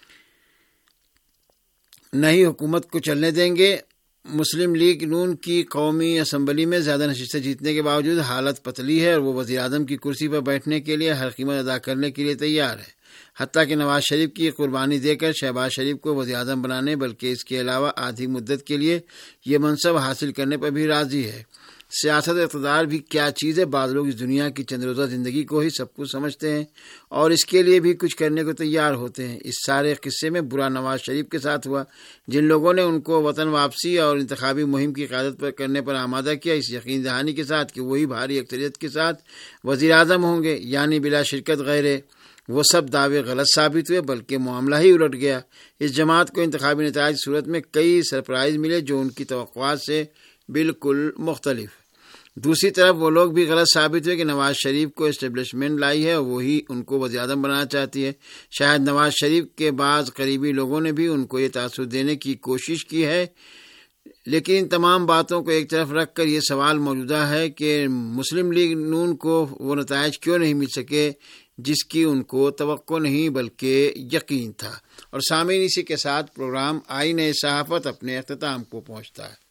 نئی حکومت کو چلنے دیں گے۔ مسلم لیگ نون کی قومی اسمبلی میں زیادہ نشستیں جیتنے کے باوجود حالت پتلی ہے اور وہ وزیر اعظم کی کرسی پر بیٹھنے کے لیے ہر قیمت ادا کرنے کے لیے تیار ہے، حتیٰ کہ نواز شریف کی قربانی دے کر شہباز شریف کو وزیر اعظم بنانے بلکہ اس کے علاوہ آدھی مدت کے لیے یہ منصب حاصل کرنے پر بھی راضی ہے۔ سیاست و اقتدار بھی کیا چیز ہے؟ بعض لوگ اس دنیا کی چند روزہ زندگی کو ہی سب کچھ سمجھتے ہیں اور اس کے لیے بھی کچھ کرنے کو تیار ہوتے ہیں۔ اس سارے قصے میں برا نواز شریف کے ساتھ ہوا، جن لوگوں نے ان کو وطن واپسی اور انتخابی مہم کی قیادت پر کرنے پر آمادہ کیا، اس یقین دہانی کے ساتھ کہ وہی بھاری اکثریت کے ساتھ وزیر اعظم ہوں گے، یعنی بلا شرکت غیرے۔ وہ سب دعوے غلط ثابت ہوئے، بلکہ معاملہ ہی الٹ گیا۔ اس جماعت کو انتخابی نتائج کی صورت میں کئی سرپرائز ملے جو ان کی توقعات سے بالکل مختلف۔ دوسری طرف وہ لوگ بھی غلط ثابت ہوئے کہ نواز شریف کو اسٹیبلشمنٹ لائی ہے اور وہی ان کو وزیر اعظم بنانا چاہتی ہے۔ شاید نواز شریف کے بعض قریبی لوگوں نے بھی ان کو یہ تاثر دینے کی کوشش کی ہے، لیکن ان تمام باتوں کو ایک طرف رکھ کر یہ سوال موجودہ ہے کہ مسلم لیگ نون کو وہ نتائج کیوں نہیں مل سکے جس کی ان کو توقع نہیں بلکہ یقین تھا۔ اور سامعین، اسی کے ساتھ پروگرام آئین صحافت اپنے اختتام کو پہنچتا ہے۔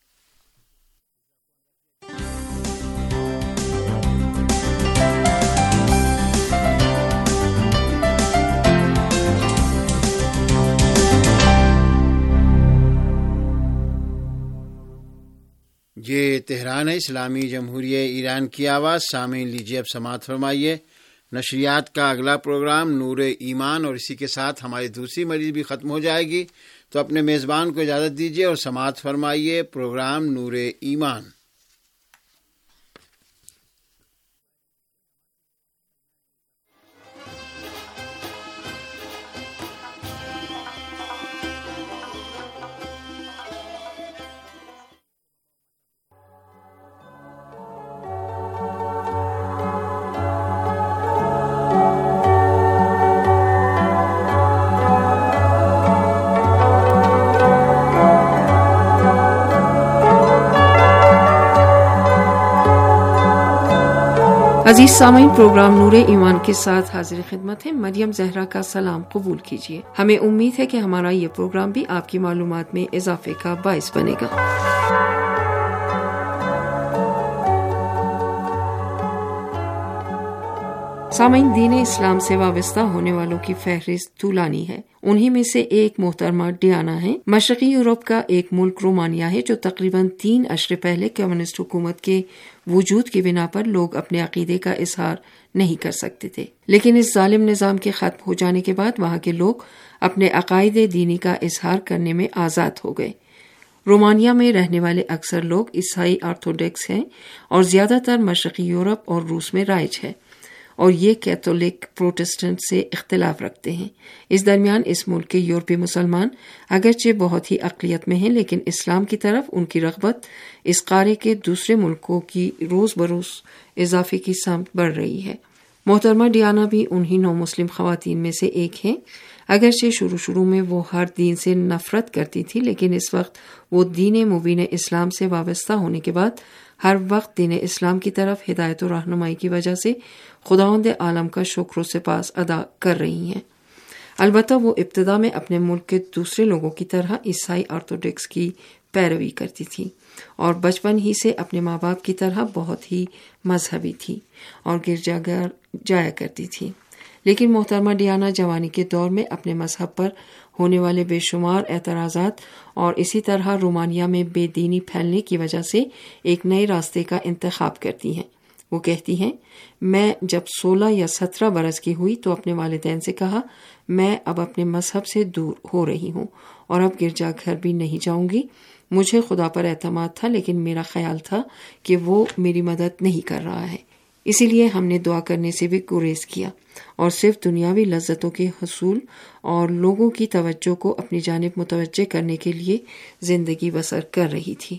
یہ تہران ہے، اسلامی جمہوریہ ایران کی آواز۔ سامعین، لیجیے اب سماعت فرمائیے نشریات کا اگلا پروگرام نور ایمان، اور اسی کے ساتھ ہماری دوسری مریض بھی ختم ہو جائے گی، تو اپنے میزبان کو اجازت دیجیے اور سماعت فرمائیے پروگرام نور ایمان۔ عزیز سامعین، پروگرام نور ایمان کے ساتھ حاضر خدمت ہے۔ مریم زہرا کا سلام قبول کیجیے۔ ہمیں امید ہے کہ ہمارا یہ پروگرام بھی آپ کی معلومات میں اضافے کا باعث بنے گا۔ سامعین، دین اسلام سے وابستہ ہونے والوں کی فہرست طولانی ہے۔ انہی میں سے ایک محترمہ ڈیانا ہے۔ مشرقی یورپ کا ایک ملک رومانیہ ہے جو تقریباً تین عشرے پہلے کمیونسٹ حکومت کے وجود کی بنا پر لوگ اپنے عقیدے کا اظہار نہیں کر سکتے تھے، لیکن اس ظالم نظام کے ختم ہو جانے کے بعد وہاں کے لوگ اپنے عقائد دینی کا اظہار کرنے میں آزاد ہو گئے۔ رومانیہ میں رہنے والے اکثر لوگ عیسائی آرتھوڈکس ہیں اور زیادہ تر مشرقی یورپ اور روس میں رائج ہے، اور یہ کیتھولک پروٹسٹنٹ سے اختلاف رکھتے ہیں۔ اس درمیان اس ملک کے یورپی مسلمان اگرچہ بہت ہی اقلیت میں ہیں، لیکن اسلام کی طرف ان کی رغبت اس قارے کے دوسرے ملکوں کی روز بروز اضافے کی سمت بڑھ رہی ہے۔ محترمہ ڈیانا بھی انہی نو مسلم خواتین میں سے ایک ہیں۔ اگرچہ شروع شروع میں وہ ہر دین سے نفرت کرتی تھی، لیکن اس وقت وہ دین مبین اسلام سے وابستہ ہونے کے بعد ہر وقت دین اسلام کی طرف ہدایت و رہنمائی کی وجہ سے خداوند عالم کا شکر و سپاس ادا کر رہی ہیں۔ البتہ وہ ابتدا میں اپنے ملک کے دوسرے لوگوں کی طرح عیسائی آرتھوڈکس کی پیروی کرتی تھی اور بچپن ہی سے اپنے ماں باپ کی طرح بہت ہی مذہبی تھی اور گرجا گھر جایا کرتی تھی۔ لیکن محترمہ ڈیانا جوانی کے دور میں اپنے مذہب پر ہونے والے بے شمار اعتراضات اور اسی طرح رومانیہ میں بے دینی پھیلنے کی وجہ سے ایک نئے راستے کا انتخاب کرتی ہیں۔ وہ کہتی ہیں، میں جب سولہ یا سترہ برس کی ہوئی تو اپنے والدین سے کہا میں اب اپنے مذہب سے دور ہو رہی ہوں اور اب گرجا گھر بھی نہیں جاؤں گی۔ مجھے خدا پر اعتماد تھا، لیکن میرا خیال تھا کہ وہ میری مدد نہیں کر رہا ہے، اسی لیے ہم نے دعا کرنے سے بھی گریز کیا اور صرف دنیاوی لذتوں کے حصول اور لوگوں کی توجہ کو اپنی جانب متوجہ کرنے کے لیے زندگی بسر کر رہی تھی۔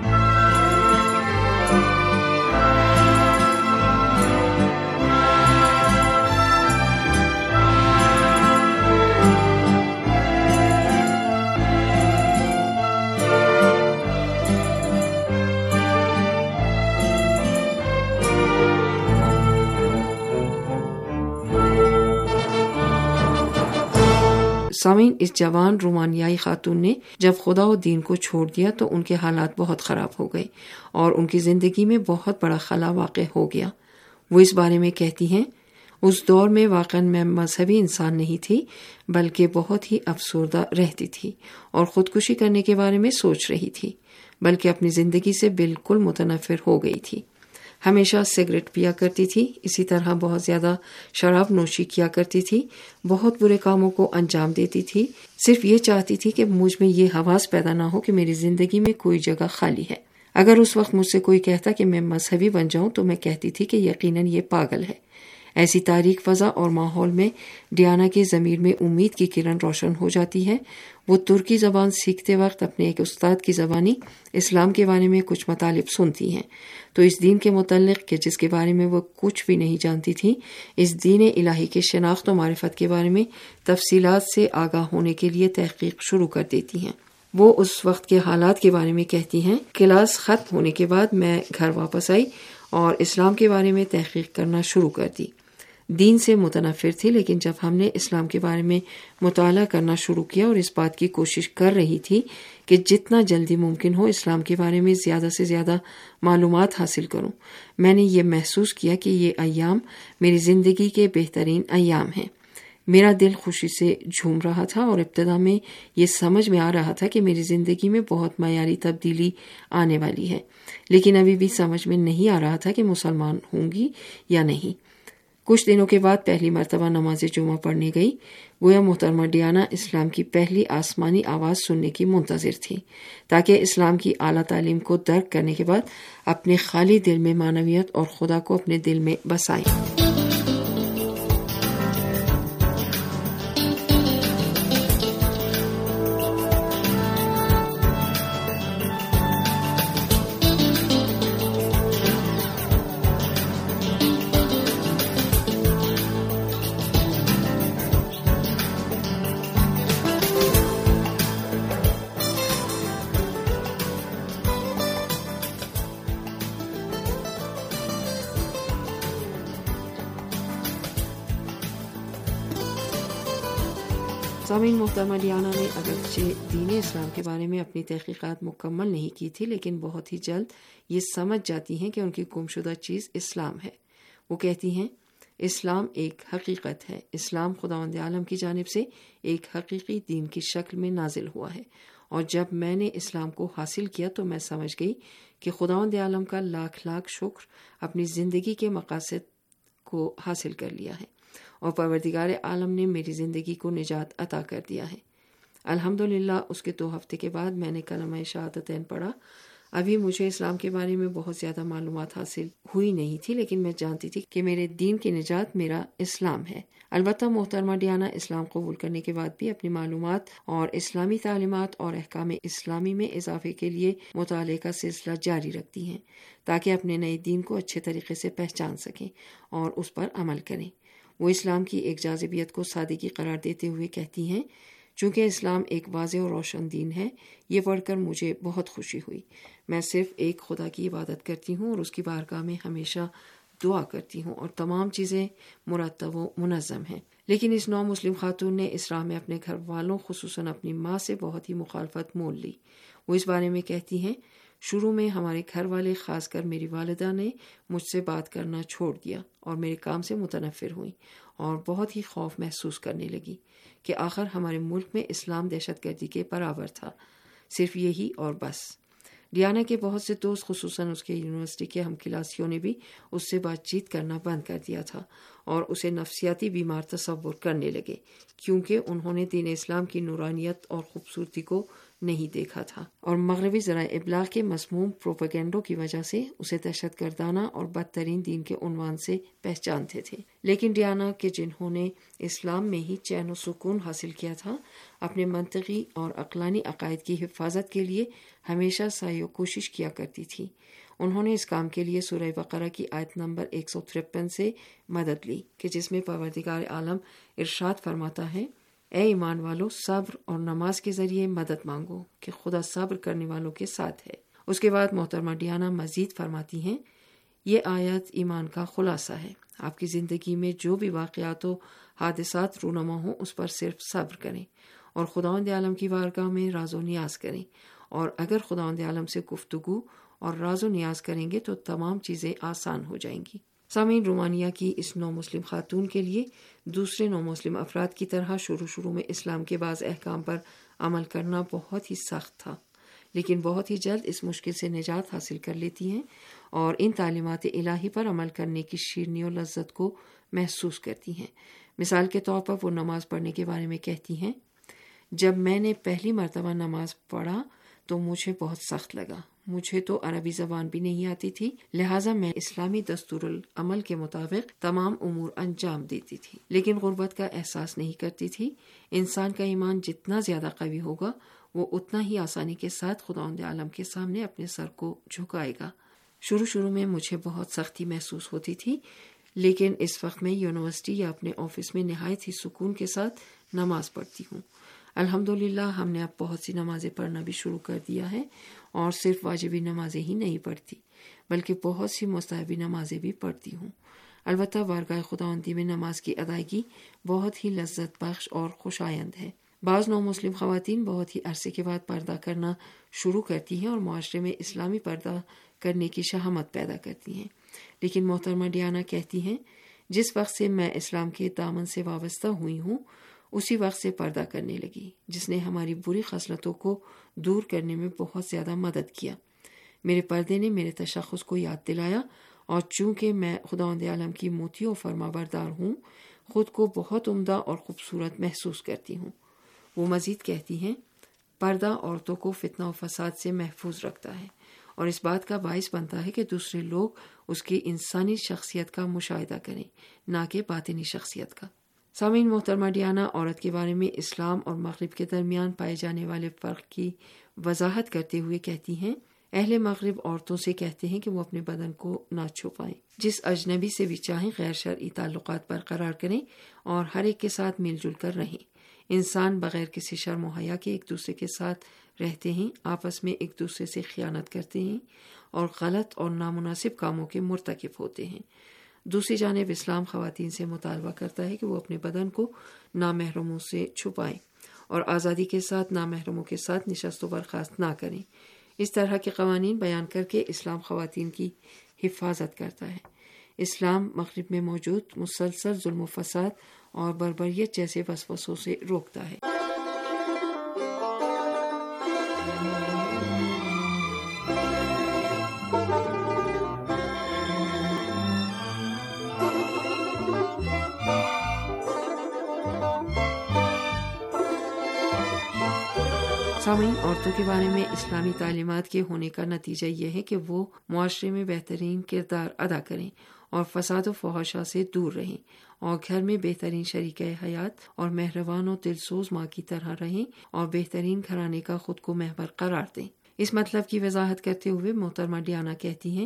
سامعین، اس جوان رومانیائی خاتون نے جب خدا و دین کو چھوڑ دیا تو ان کے حالات بہت خراب ہو گئے اور ان کی زندگی میں بہت بڑا خلا واقع ہو گیا۔ وہ اس بارے میں کہتی ہیں، اس دور میں واقعا میں مذہبی انسان نہیں تھی بلکہ بہت ہی افسردہ رہتی تھی اور خودکشی کرنے کے بارے میں سوچ رہی تھی، بلکہ اپنی زندگی سے بالکل متنفر ہو گئی تھی۔ ہمیشہ سگریٹ پیا کرتی تھی، اسی طرح بہت زیادہ شراب نوشی کیا کرتی تھی، بہت برے کاموں کو انجام دیتی تھی، صرف یہ چاہتی تھی کہ مجھ میں یہ حواس پیدا نہ ہو کہ میری زندگی میں کوئی جگہ خالی ہے۔ اگر اس وقت مجھ سے کوئی کہتا کہ میں مذہبی بن جاؤں تو میں کہتی تھی کہ یقیناً یہ پاگل ہے۔ ایسی تاریک فضا اور ماحول میں ڈیانا کے ضمیر میں امید کی کرن روشن ہو جاتی ہے۔ وہ ترکی زبان سیکھتے وقت اپنے ایک استاد کی زبانی اسلام کے بارے میں کچھ مطالب سنتی ہیں تو اس دین کے متعلق کہ جس کے بارے میں وہ کچھ بھی نہیں جانتی تھی، اس دین الہی کے شناخت و معرفت کے بارے میں تفصیلات سے آگاہ ہونے کے لیے تحقیق شروع کر دیتی ہیں۔ وہ اس وقت کے حالات کے بارے میں کہتی ہیں، کلاس ختم ہونے کے بعد میں گھر واپس آئی اور اسلام کے بارے میں تحقیق کرنا شروع کر دی۔ دین سے متنفر تھی، لیکن جب ہم نے اسلام کے بارے میں مطالعہ کرنا شروع کیا اور اس بات کی کوشش کر رہی تھی کہ جتنا جلدی ممکن ہو اسلام کے بارے میں زیادہ سے زیادہ معلومات حاصل کروں، میں نے یہ محسوس کیا کہ یہ ایام میری زندگی کے بہترین ایام ہیں۔ میرا دل خوشی سے جھوم رہا تھا اور ابتدا میں یہ سمجھ میں آ رہا تھا کہ میری زندگی میں بہت معیاری تبدیلی آنے والی ہے، لیکن ابھی بھی سمجھ میں نہیں آ رہا تھا کہ مسلمان ہوں گی یا نہیں۔ کچھ دنوں کے بعد پہلی مرتبہ نماز جمعہ پڑھنے گئی۔ گویا محترمہ ڈیانا اسلام کی پہلی آسمانی آواز سننے کی منتظر تھی تاکہ اسلام کی اعلیٰ تعلیم کو درک کرنے کے بعد اپنے خالی دل میں معنویت اور خدا کو اپنے دل میں بسائیں۔ سامعین، محترمہ ڈیانا نے اگرچہ دین اسلام کے بارے میں اپنی تحقیقات مکمل نہیں کی تھی، لیکن بہت ہی جلد یہ سمجھ جاتی ہیں کہ ان کی گمشدہ چیز اسلام ہے۔ وہ کہتی ہیں، اسلام ایک حقیقت ہے، اسلام خداوند عالم کی جانب سے ایک حقیقی دین کی شکل میں نازل ہوا ہے، اور جب میں نے اسلام کو حاصل کیا تو میں سمجھ گئی کہ خداوند عالم کا لاکھ لاکھ شکر، اپنی زندگی کے مقاصد کو حاصل کر لیا ہے اور پروردگار عالم نے میری زندگی کو نجات عطا کر دیا ہے۔ الحمدللہ اس کے دو ہفتے کے بعد میں نے کلمہ شہادتین پڑھا۔ ابھی مجھے اسلام کے بارے میں بہت زیادہ معلومات حاصل ہوئی نہیں تھی، لیکن میں جانتی تھی کہ میرے دین کی نجات میرا اسلام ہے۔ البتہ محترمہ ڈیانا اسلام قبول کرنے کے بعد بھی اپنی معلومات اور اسلامی تعلیمات اور احکام اسلامی میں اضافے کے لیے مطالعے کا سلسلہ جاری رکھتی ہیں تاکہ اپنے نئے دین کو اچھے طریقے سے پہچان سکیں اور اس پر عمل کریں۔ وہ اسلام کی ایک جاذبیت کو سادگی قرار دیتے ہوئے کہتی ہیں، چونکہ اسلام ایک واضح اور روشن دین ہے، یہ پڑھ کر مجھے بہت خوشی ہوئی۔ میں صرف ایک خدا کی عبادت کرتی ہوں اور اس کی بارگاہ میں ہمیشہ دعا کرتی ہوں اور تمام چیزیں مرتب و منظم ہیں۔ لیکن اس نو مسلم خاتون نے اس راہ میں اپنے گھر والوں خصوصاً اپنی ماں سے بہت ہی مخالفت مول لی۔ وہ اس بارے میں کہتی ہیں، شروع میں ہمارے گھر والے خاص کر میری والدہ نے مجھ سے بات کرنا چھوڑ دیا اور میرے کام سے متنفر ہوئیں اور بہت ہی خوف محسوس کرنے لگی کہ آخر ہمارے ملک میں اسلام دہشت گردی کے برابر تھا، صرف یہی اور بس۔ ڈیانا کے بہت سے دوست خصوصاً اس کے یونیورسٹی کے ہم کلاسیوں نے بھی اس سے بات چیت کرنا بند کر دیا تھا اور اسے نفسیاتی بیمار تصور کرنے لگے، کیونکہ انہوں نے دین اسلام کی نورانیت اور خوبصورتی کو نہیں دیکھا تھا اور مغربی ذرائع ابلاغ کے مسموم پروپیگنڈوں کی وجہ سے اسے دہشت گردانہ اور بدترین دین کے عنوان سے پہچانتے تھے۔ لیکن ڈیانا کہ جنہوں نے اسلام میں ہی چین و سکون حاصل کیا تھا، اپنے منطقی اور عقلانی عقائد کی حفاظت کے لیے ہمیشہ سعی و کوشش کیا کرتی تھی۔ انہوں نے اس کام کے لیے سورہ بقرہ کی آیت نمبر ایک سو ترپن سے مدد لی کہ جس میں پروردگار عالم ارشاد فرماتا ہے، اے ایمان والو، صبر اور نماز کے ذریعے مدد مانگو کہ خدا صبر کرنے والوں کے ساتھ ہے۔ اس کے بعد محترمہ ڈیانا مزید فرماتی ہیں، یہ آیت ایمان کا خلاصہ ہے۔ آپ کی زندگی میں جو بھی واقعات و حادثات رونما ہوں اس پر صرف صبر کریں اور خداوند عالم کی بارگاہ میں راز و نیاز کریں، اور اگر خداوند عالم سے گفتگو اور راز و نیاز کریں گے تو تمام چیزیں آسان ہو جائیں گی۔ سامعین، رومانیہ کی اس نو مسلم خاتون کے لیے دوسرے نو مسلم افراد کی طرح شروع شروع میں اسلام کے بعض احکام پر عمل کرنا بہت ہی سخت تھا، لیکن بہت ہی جلد اس مشکل سے نجات حاصل کر لیتی ہیں اور ان تعلیمات الہی پر عمل کرنے کی شیرینی و لذت کو محسوس کرتی ہیں۔ مثال کے طور پر وہ نماز پڑھنے کے بارے میں کہتی ہیں، جب میں نے پہلی مرتبہ نماز پڑھا تو مجھے بہت سخت لگا۔ مجھے تو عربی زبان بھی نہیں آتی تھی، لہٰذا میں اسلامی دستور العمل کے مطابق تمام امور انجام دیتی تھی، لیکن غربت کا احساس نہیں کرتی تھی۔ انسان کا ایمان جتنا زیادہ قوی ہوگا وہ اتنا ہی آسانی کے ساتھ خداوند عالم کے سامنے اپنے سر کو جھکائے گا۔ شروع شروع میں مجھے بہت سختی محسوس ہوتی تھی، لیکن اس وقت میں یونیورسٹی یا اپنے آفس میں نہایت ہی سکون کے ساتھ نماز پڑھتی ہوں۔ الحمدللہ ہم نے اب بہت سی نمازیں پڑھنا بھی شروع کر دیا ہے، اور صرف واجبی نمازیں ہی نہیں پڑھتی بلکہ بہت سی مستحبی نمازیں بھی پڑھتی ہوں۔ البتہ بارگاہ خداوندی میں نماز کی ادائیگی بہت ہی لذت بخش اور خوشایند ہے۔ بعض نو مسلم خواتین بہت ہی عرصے کے بعد پردہ کرنا شروع کرتی ہیں اور معاشرے میں اسلامی پردہ کرنے کی شہامت پیدا کرتی ہیں، لیکن محترمہ ڈیانا کہتی ہیں، جس وقت سے میں اسلام کے دامن سے وابستہ ہوئی ہوں اسی وقت سے پردہ کرنے لگی، جس نے ہماری بری خصلتوں کو دور کرنے میں بہت زیادہ مدد کیا۔ میرے پردے نے میرے تشخص کو یاد دلایا، اور چونکہ میں خداوند عالم کی موتی و فرما بردار ہوں، خود کو بہت عمدہ اور خوبصورت محسوس کرتی ہوں۔ وہ مزید کہتی ہیں، پردہ عورتوں کو فتنہ و فساد سے محفوظ رکھتا ہے اور اس بات کا باعث بنتا ہے کہ دوسرے لوگ اس کی انسانی شخصیت کا مشاہدہ کریں، نہ کہ باطنی شخصیت کا۔ سامعین، محترمہ ڈیانا عورت کے بارے میں اسلام اور مغرب کے درمیان پائے جانے والے فرق کی وضاحت کرتے ہوئے کہتی ہیں، اہل مغرب عورتوں سے کہتے ہیں کہ وہ اپنے بدن کو نہ چھپائیں، جس اجنبی سے بھی چاہیں غیر شرعی تعلقات برقرار کریں اور ہر ایک کے ساتھ مل جل کر رہیں۔ انسان بغیر کسی شرم و حیا کے ایک دوسرے کے ساتھ رہتے ہیں، آپس میں ایک دوسرے سے خیانت کرتے ہیں اور غلط اور نامناسب کاموں کے مرتکب ہوتے ہیں۔ دوسری جانب اسلام خواتین سے مطالبہ کرتا ہے کہ وہ اپنے بدن کو نامحرموں سے چھپائیں اور آزادی کے ساتھ نامحرموں کے ساتھ نشست و برخاست نہ کریں۔ اس طرح کے قوانین بیان کر کے اسلام خواتین کی حفاظت کرتا ہے۔ اسلام مغرب میں موجود مسلسل ظلم و فساد اور بربریت جیسے وسوسوں سے روکتا ہے۔ سامعین، عورتوں کے بارے میں اسلامی تعلیمات کے ہونے کا نتیجہ یہ ہے کہ وہ معاشرے میں بہترین کردار ادا کریں اور فساد و فحاشی سے دور رہیں اور گھر میں بہترین شریک حیات اور مہربان و دلسوز ماں کی طرح رہیں اور بہترین گھرانے کا خود کو محور قرار دیں۔ اس مطلب کی وضاحت کرتے ہوئے محترمہ ڈیانا کہتی ہیں،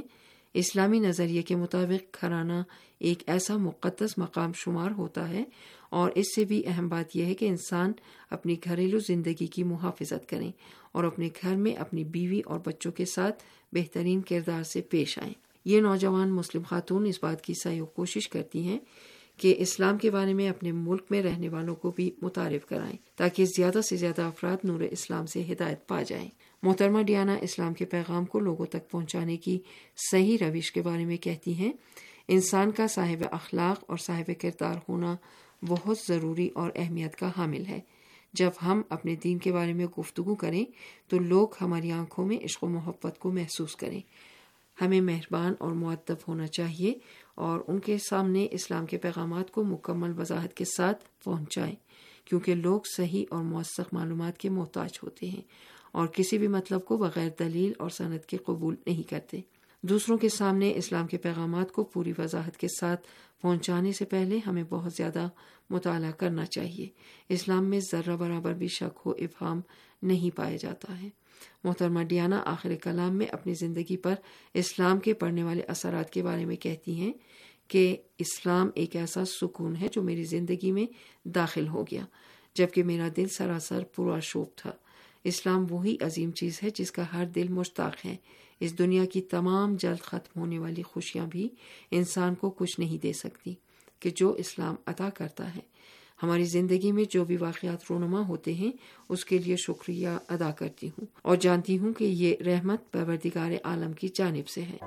اسلامی نظریے کے مطابق گھرانہ ایک ایسا مقدس مقام شمار ہوتا ہے، اور اس سے بھی اہم بات یہ ہے کہ انسان اپنی گھریلو زندگی کی محافظت کریں اور اپنے گھر میں اپنی بیوی اور بچوں کے ساتھ بہترین کردار سے پیش آئیں۔ یہ نوجوان مسلم خاتون اس بات کی سعی و کوشش کرتی ہیں کہ اسلام کے بارے میں اپنے ملک میں رہنے والوں کو بھی متعارف کرائیں تاکہ زیادہ سے زیادہ افراد نور اسلام سے ہدایت پا جائیں۔ محترمہ ڈیانا اسلام کے پیغام کو لوگوں تک پہنچانے کی صحیح روش کے بارے میں کہتی ہیں، انسان کا صاحب اخلاق اور صاحب کردار ہونا بہت ضروری اور اہمیت کا حامل ہے۔ جب ہم اپنے دین کے بارے میں گفتگو کریں تو لوگ ہماری آنکھوں میں عشق و محبت کو محسوس کریں۔ ہمیں مہربان اور مؤدب ہونا چاہیے اور ان کے سامنے اسلام کے پیغامات کو مکمل وضاحت کے ساتھ پہنچائیں، کیونکہ لوگ صحیح اور موثق معلومات کے محتاج ہوتے ہیں اور کسی بھی مطلب کو بغیر دلیل اور سند کے قبول نہیں کرتے۔ دوسروں کے سامنے اسلام کے پیغامات کو پوری وضاحت کے ساتھ پہنچانے سے پہلے ہمیں بہت زیادہ مطالعہ کرنا چاہیے۔ اسلام میں ذرہ برابر بھی شک و ابہام نہیں پایا جاتا ہے۔ محترمہ ڈیانا آخر کلام میں اپنی زندگی پر اسلام کے پڑنے والے اثرات کے بارے میں کہتی ہیں کہ اسلام ایک ایسا سکون ہے جو میری زندگی میں داخل ہو گیا جبکہ میرا دل سراسر پرآشوب تھا۔ اسلام وہی عظیم چیز ہے جس کا ہر دل مشتاق ہے۔ اس دنیا کی تمام جلد ختم ہونے والی خوشیاں بھی انسان کو کچھ نہیں دے سکتی کہ جو اسلام عطا کرتا ہے۔ ہماری زندگی میں جو بھی واقعات رونما ہوتے ہیں اس کے لیے شکریہ ادا کرتی ہوں اور جانتی ہوں کہ یہ رحمت پروردگار عالم کی جانب سے ہے۔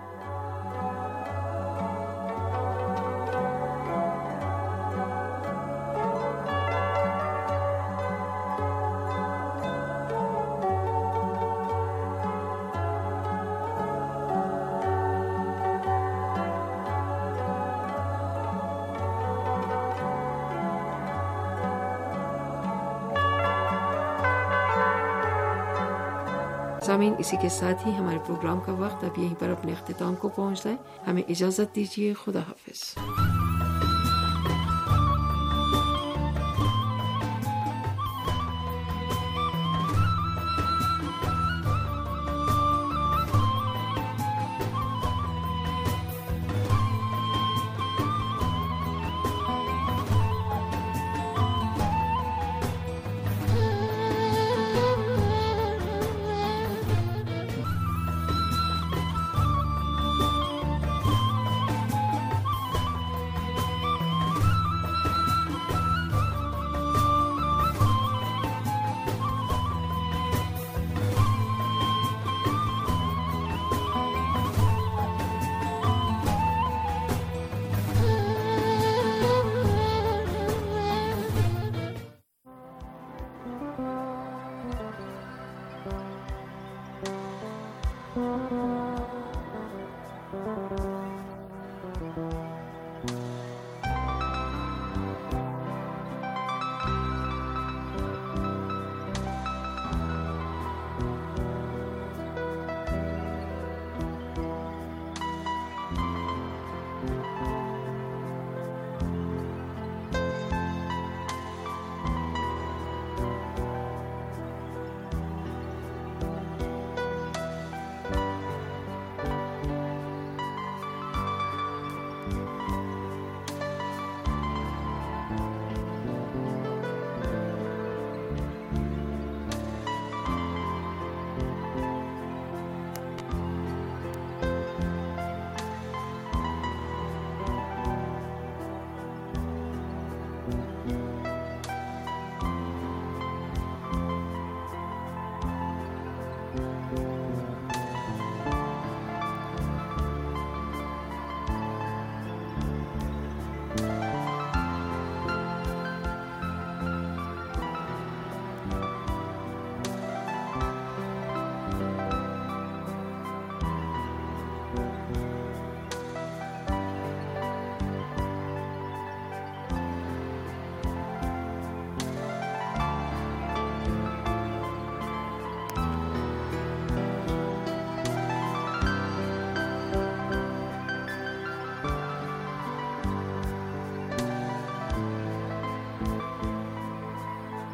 سامعین، اسی کے ساتھ ہی ہمارے پروگرام کا وقت اب یہیں پر اپنے اختتام کو پہنچتا ہے۔ ہمیں اجازت دیجیے، خدا حافظ۔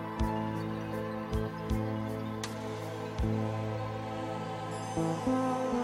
Thank you.